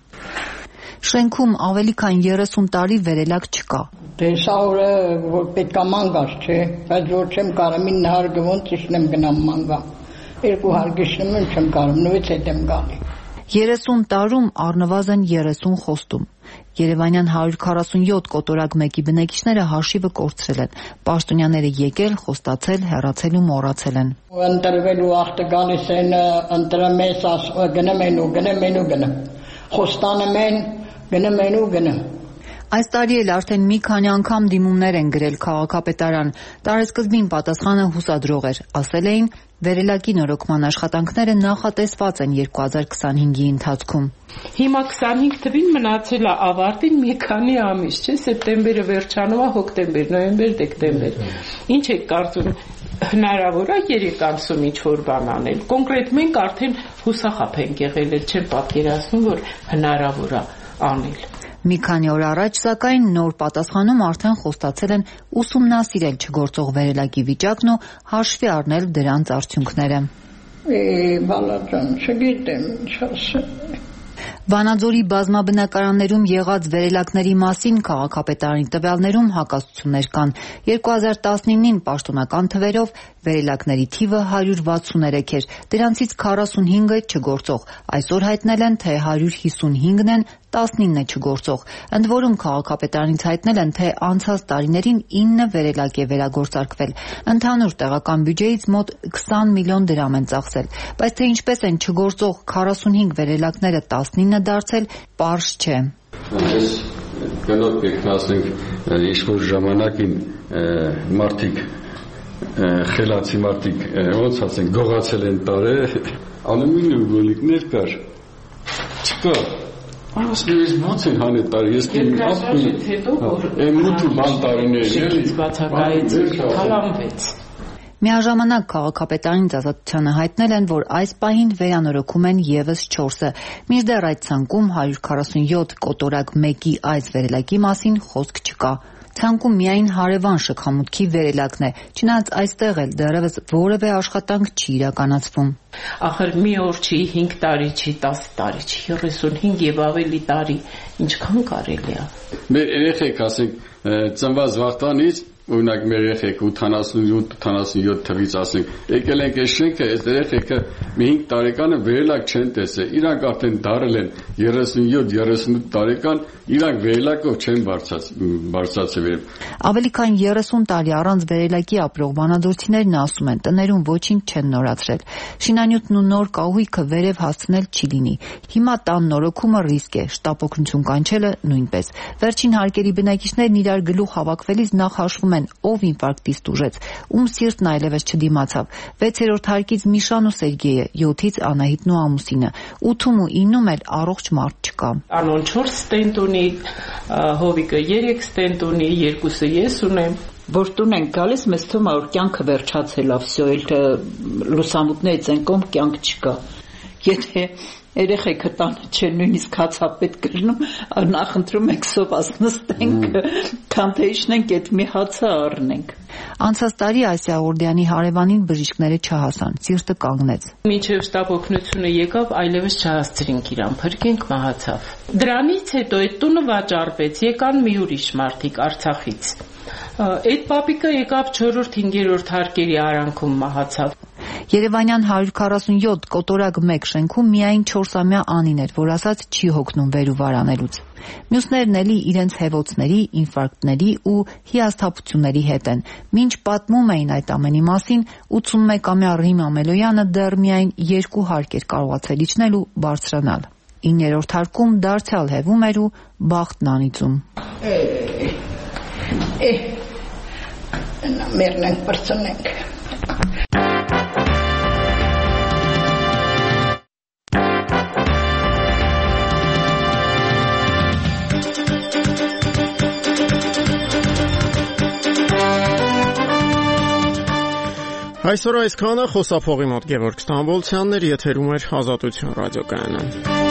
D: Շենքում ավելի քան երեսուն տարի վերելակ չկա։
C: Դե սա օրը որ պետք է մանգած չէ, բայց որ չեմ կարող ինը հարգվում ճիշտ եմ գնամ մանգա։ Երկու հարգիշնում եմ չեմ կարող, նույնից հետ եմ գալի։
D: երեսուն տարում առնվազն երեսուն խոստում։ Երևանյան հարյուր քառասունյոթ կոտորակ մեկի բնակիչները հաշիվը կորցրել են։ Պաշտոնյաները եկել, խոստացել, հեռացել ու մոռացել են։
C: Ընտրվելու ախտը գալիս են, ընտրում ես, գնում են ու գնում են ու գնում։ Խոստանում են, գնում են ու գնում։
D: Այս տարի էլ արդեն մի քանի անգամ դիմումներ են գրել քաղաքապետարան։ Տարեսկզբին պատասխանը հուսադրող էր, ասել էին վերելակի նորոգման աշխատանքները նախատեսված են երկու հազար քսանհինգի ընթացքում։
G: Հիմա քսանհինգ թվին մնացել է ավարտին մի քանի ամիս, չէ՞, սեպտեմբերը վերջանում է, հոկտեմբեր, նոյեմբեր, դեկտեմբեր։ Ինչ եք կարծում, հնարավոր է երեք ամսում ինչ-որ բան անել։ Կոնկրետ մենք արդեն հուսախաբ ենք եղել, չեմ պատկերացնում, որ հնարավոր է անել։
D: Մի քանի օր առաջ, սակայն, նոր պատասխանում արդեն խոստացել են ուսումնասիրել չգործող վերելակի վիճակն ու հաշվի առնել դրանց արդյունքները։
C: Է, բալաջան, չգիտեմ, ինչ ասեմ։
D: Վանաձորի բազմաբնակարաններում եղած վերելակների մասին քաղաքապետարանի տվյալներում հակասություններ կան։ երկու հազար տասնինին պաշտոնական թվերով վերելակների թիվը հարյուր վաթսուներեք էր, դրանցից քառասունհինգը չգործող, այսօր հայտնել են, թե հարյուր հիսունհինգն են, տասնինը չգործող։ Ընդ որում քաղաքապետարանից հայտնել են, թե անցած տարիներին ինը վերելակ է վերագործարկվել։ Ընդհանուր տեղական բյուջեից մոտ քսան միլիոն դրամ են ծախսել, բայց թե ինչպես են չգործող քառասունհինգ վերելակները տասնինը դարձել, պարզ չէ։
Q: Այս գնոտ կգնացնենք ինչ-որ ժամանակին մարդիկ խելացի մարդիկ ոնց ասենք գողացել են տարե ալումինիում գոլիկներ կար չկա ասես ոնց են հանել տարի ես ասում եմ մութու բան տարիներ
G: բացակայից կալանվեց։
D: Միաժամանակ քաղաքապետարանից ազատությանը հայտնել են, որ այս պահին վերանորոգում են եւս չորսը։ Մինչդեռ այդ ցանկում հարյուր քառասունյոթ կոտորակ մեկի այս վերելակի մասին խոսք չկա։ Ցանկում միայն հարևան շքամուտքի վերելակն է, չնայած այստեղ էլ դեռևս որևէ աշխատանք չի իրականացվում։
G: Ախր մի օր չի, հինգ տարի չի, տասը տարի չի, երեսունհինգ եւ ավելի տարի, ինչքան կարելի է։
Q: Մեր երեխեք, ասենք, ծնված վաղտանից օրինակ մեր երեխեք ութանասունյոթ ութանասունյոթ թվից ասենք եկել ենք այս շենքը այս երեխեքը մի հինգ տարեկանը վերելակ չեն տեսել իրանք արդեն դարել են երեսունյոթ երեսունութ տարեկան իրանք վերելակով չեն բարձրացել
D: ավելի քան երեսուն տարի առանց վերելակի ապրող վանաձորցիներն ասում են տներում ոչինչ չեն նորացրել շինանյութն ու նոր կահույքը վերև հասցնել չի լինի հիմա տան նորոգումը ռիսկ է շտապ օգնություն կանչելը նույնպես վերջին հարկերի բնակիչներն իրար գլուխ հավաքվելիս նախ հաշվում ով ինֆարկտից տուժեց, ում սիրտն այլևս չդիմացավ, վեցերորդ հարկից Միշան ու Սերգեյը, յոթից Անահիտն ու ամուսինը, ութում ու իննում էլ առողջ մարդ չկա։
G: Անոն չորս ստենտ ունի, հովիկը երեք ստենտ ունի, երկուսը ես ունեմ,
C: որ տուն ենք գալիս, մեզ թվում է որ կյանքը վերջացել է, վсё, լուսամուտներից են կողմ կյանք չկա։ Եթե երեխեքը տանը չեն նույնիսկ հացապետ կրնում, նախընտրում ենք սոված նստենք, քան թե իջնենք այդ մի հացը առնենք։
N: Անցած տարի Ասիա Օրդյանի հարևանին բժիշկները չհասան, սիրտը կանգնեց։
G: Մինչև շտապ օգնությունը եկավ, այլևս չհասցրինք իրան, փրկենք մահացավ։ Դրանից հետո այդ տունը վաճառվեց, եկան մի ուրիշ մարդիկ Արցախից։ Այդ պապիկը եկավ չորրորդ-հինգերորդ հարկերի արանքում մահացավ։
N: Երևանյան հարյուր քառասունյոթ կոտորակ մեկ շենքում միայն չորսամյա Անին էր, որ ասաց չի հոգնում վեր ու վարանելուց։ Մյուսներն էլի իրենց հեվոցների, ինֆարկտների ու հիասթափությունների հետ են։ Մինչ պատմում էին այդ ամենի մասին, ութսունմեկամյա Ռիմ Ամելոյանը դեռ միայն երկու հարկ էր կարողացել իջնել ու բարձրանալ։ իններորդ հարկում դարձյալ հեվում էր ու բախտն անիծում։
C: Է, մերն ենք պրծնենք։
A: Այսօր այսքանը, խոսափողի մոտ Գևորգ Ստամբոլցյանն էր, եթերում էր Ազատություն ռադիոկայանը։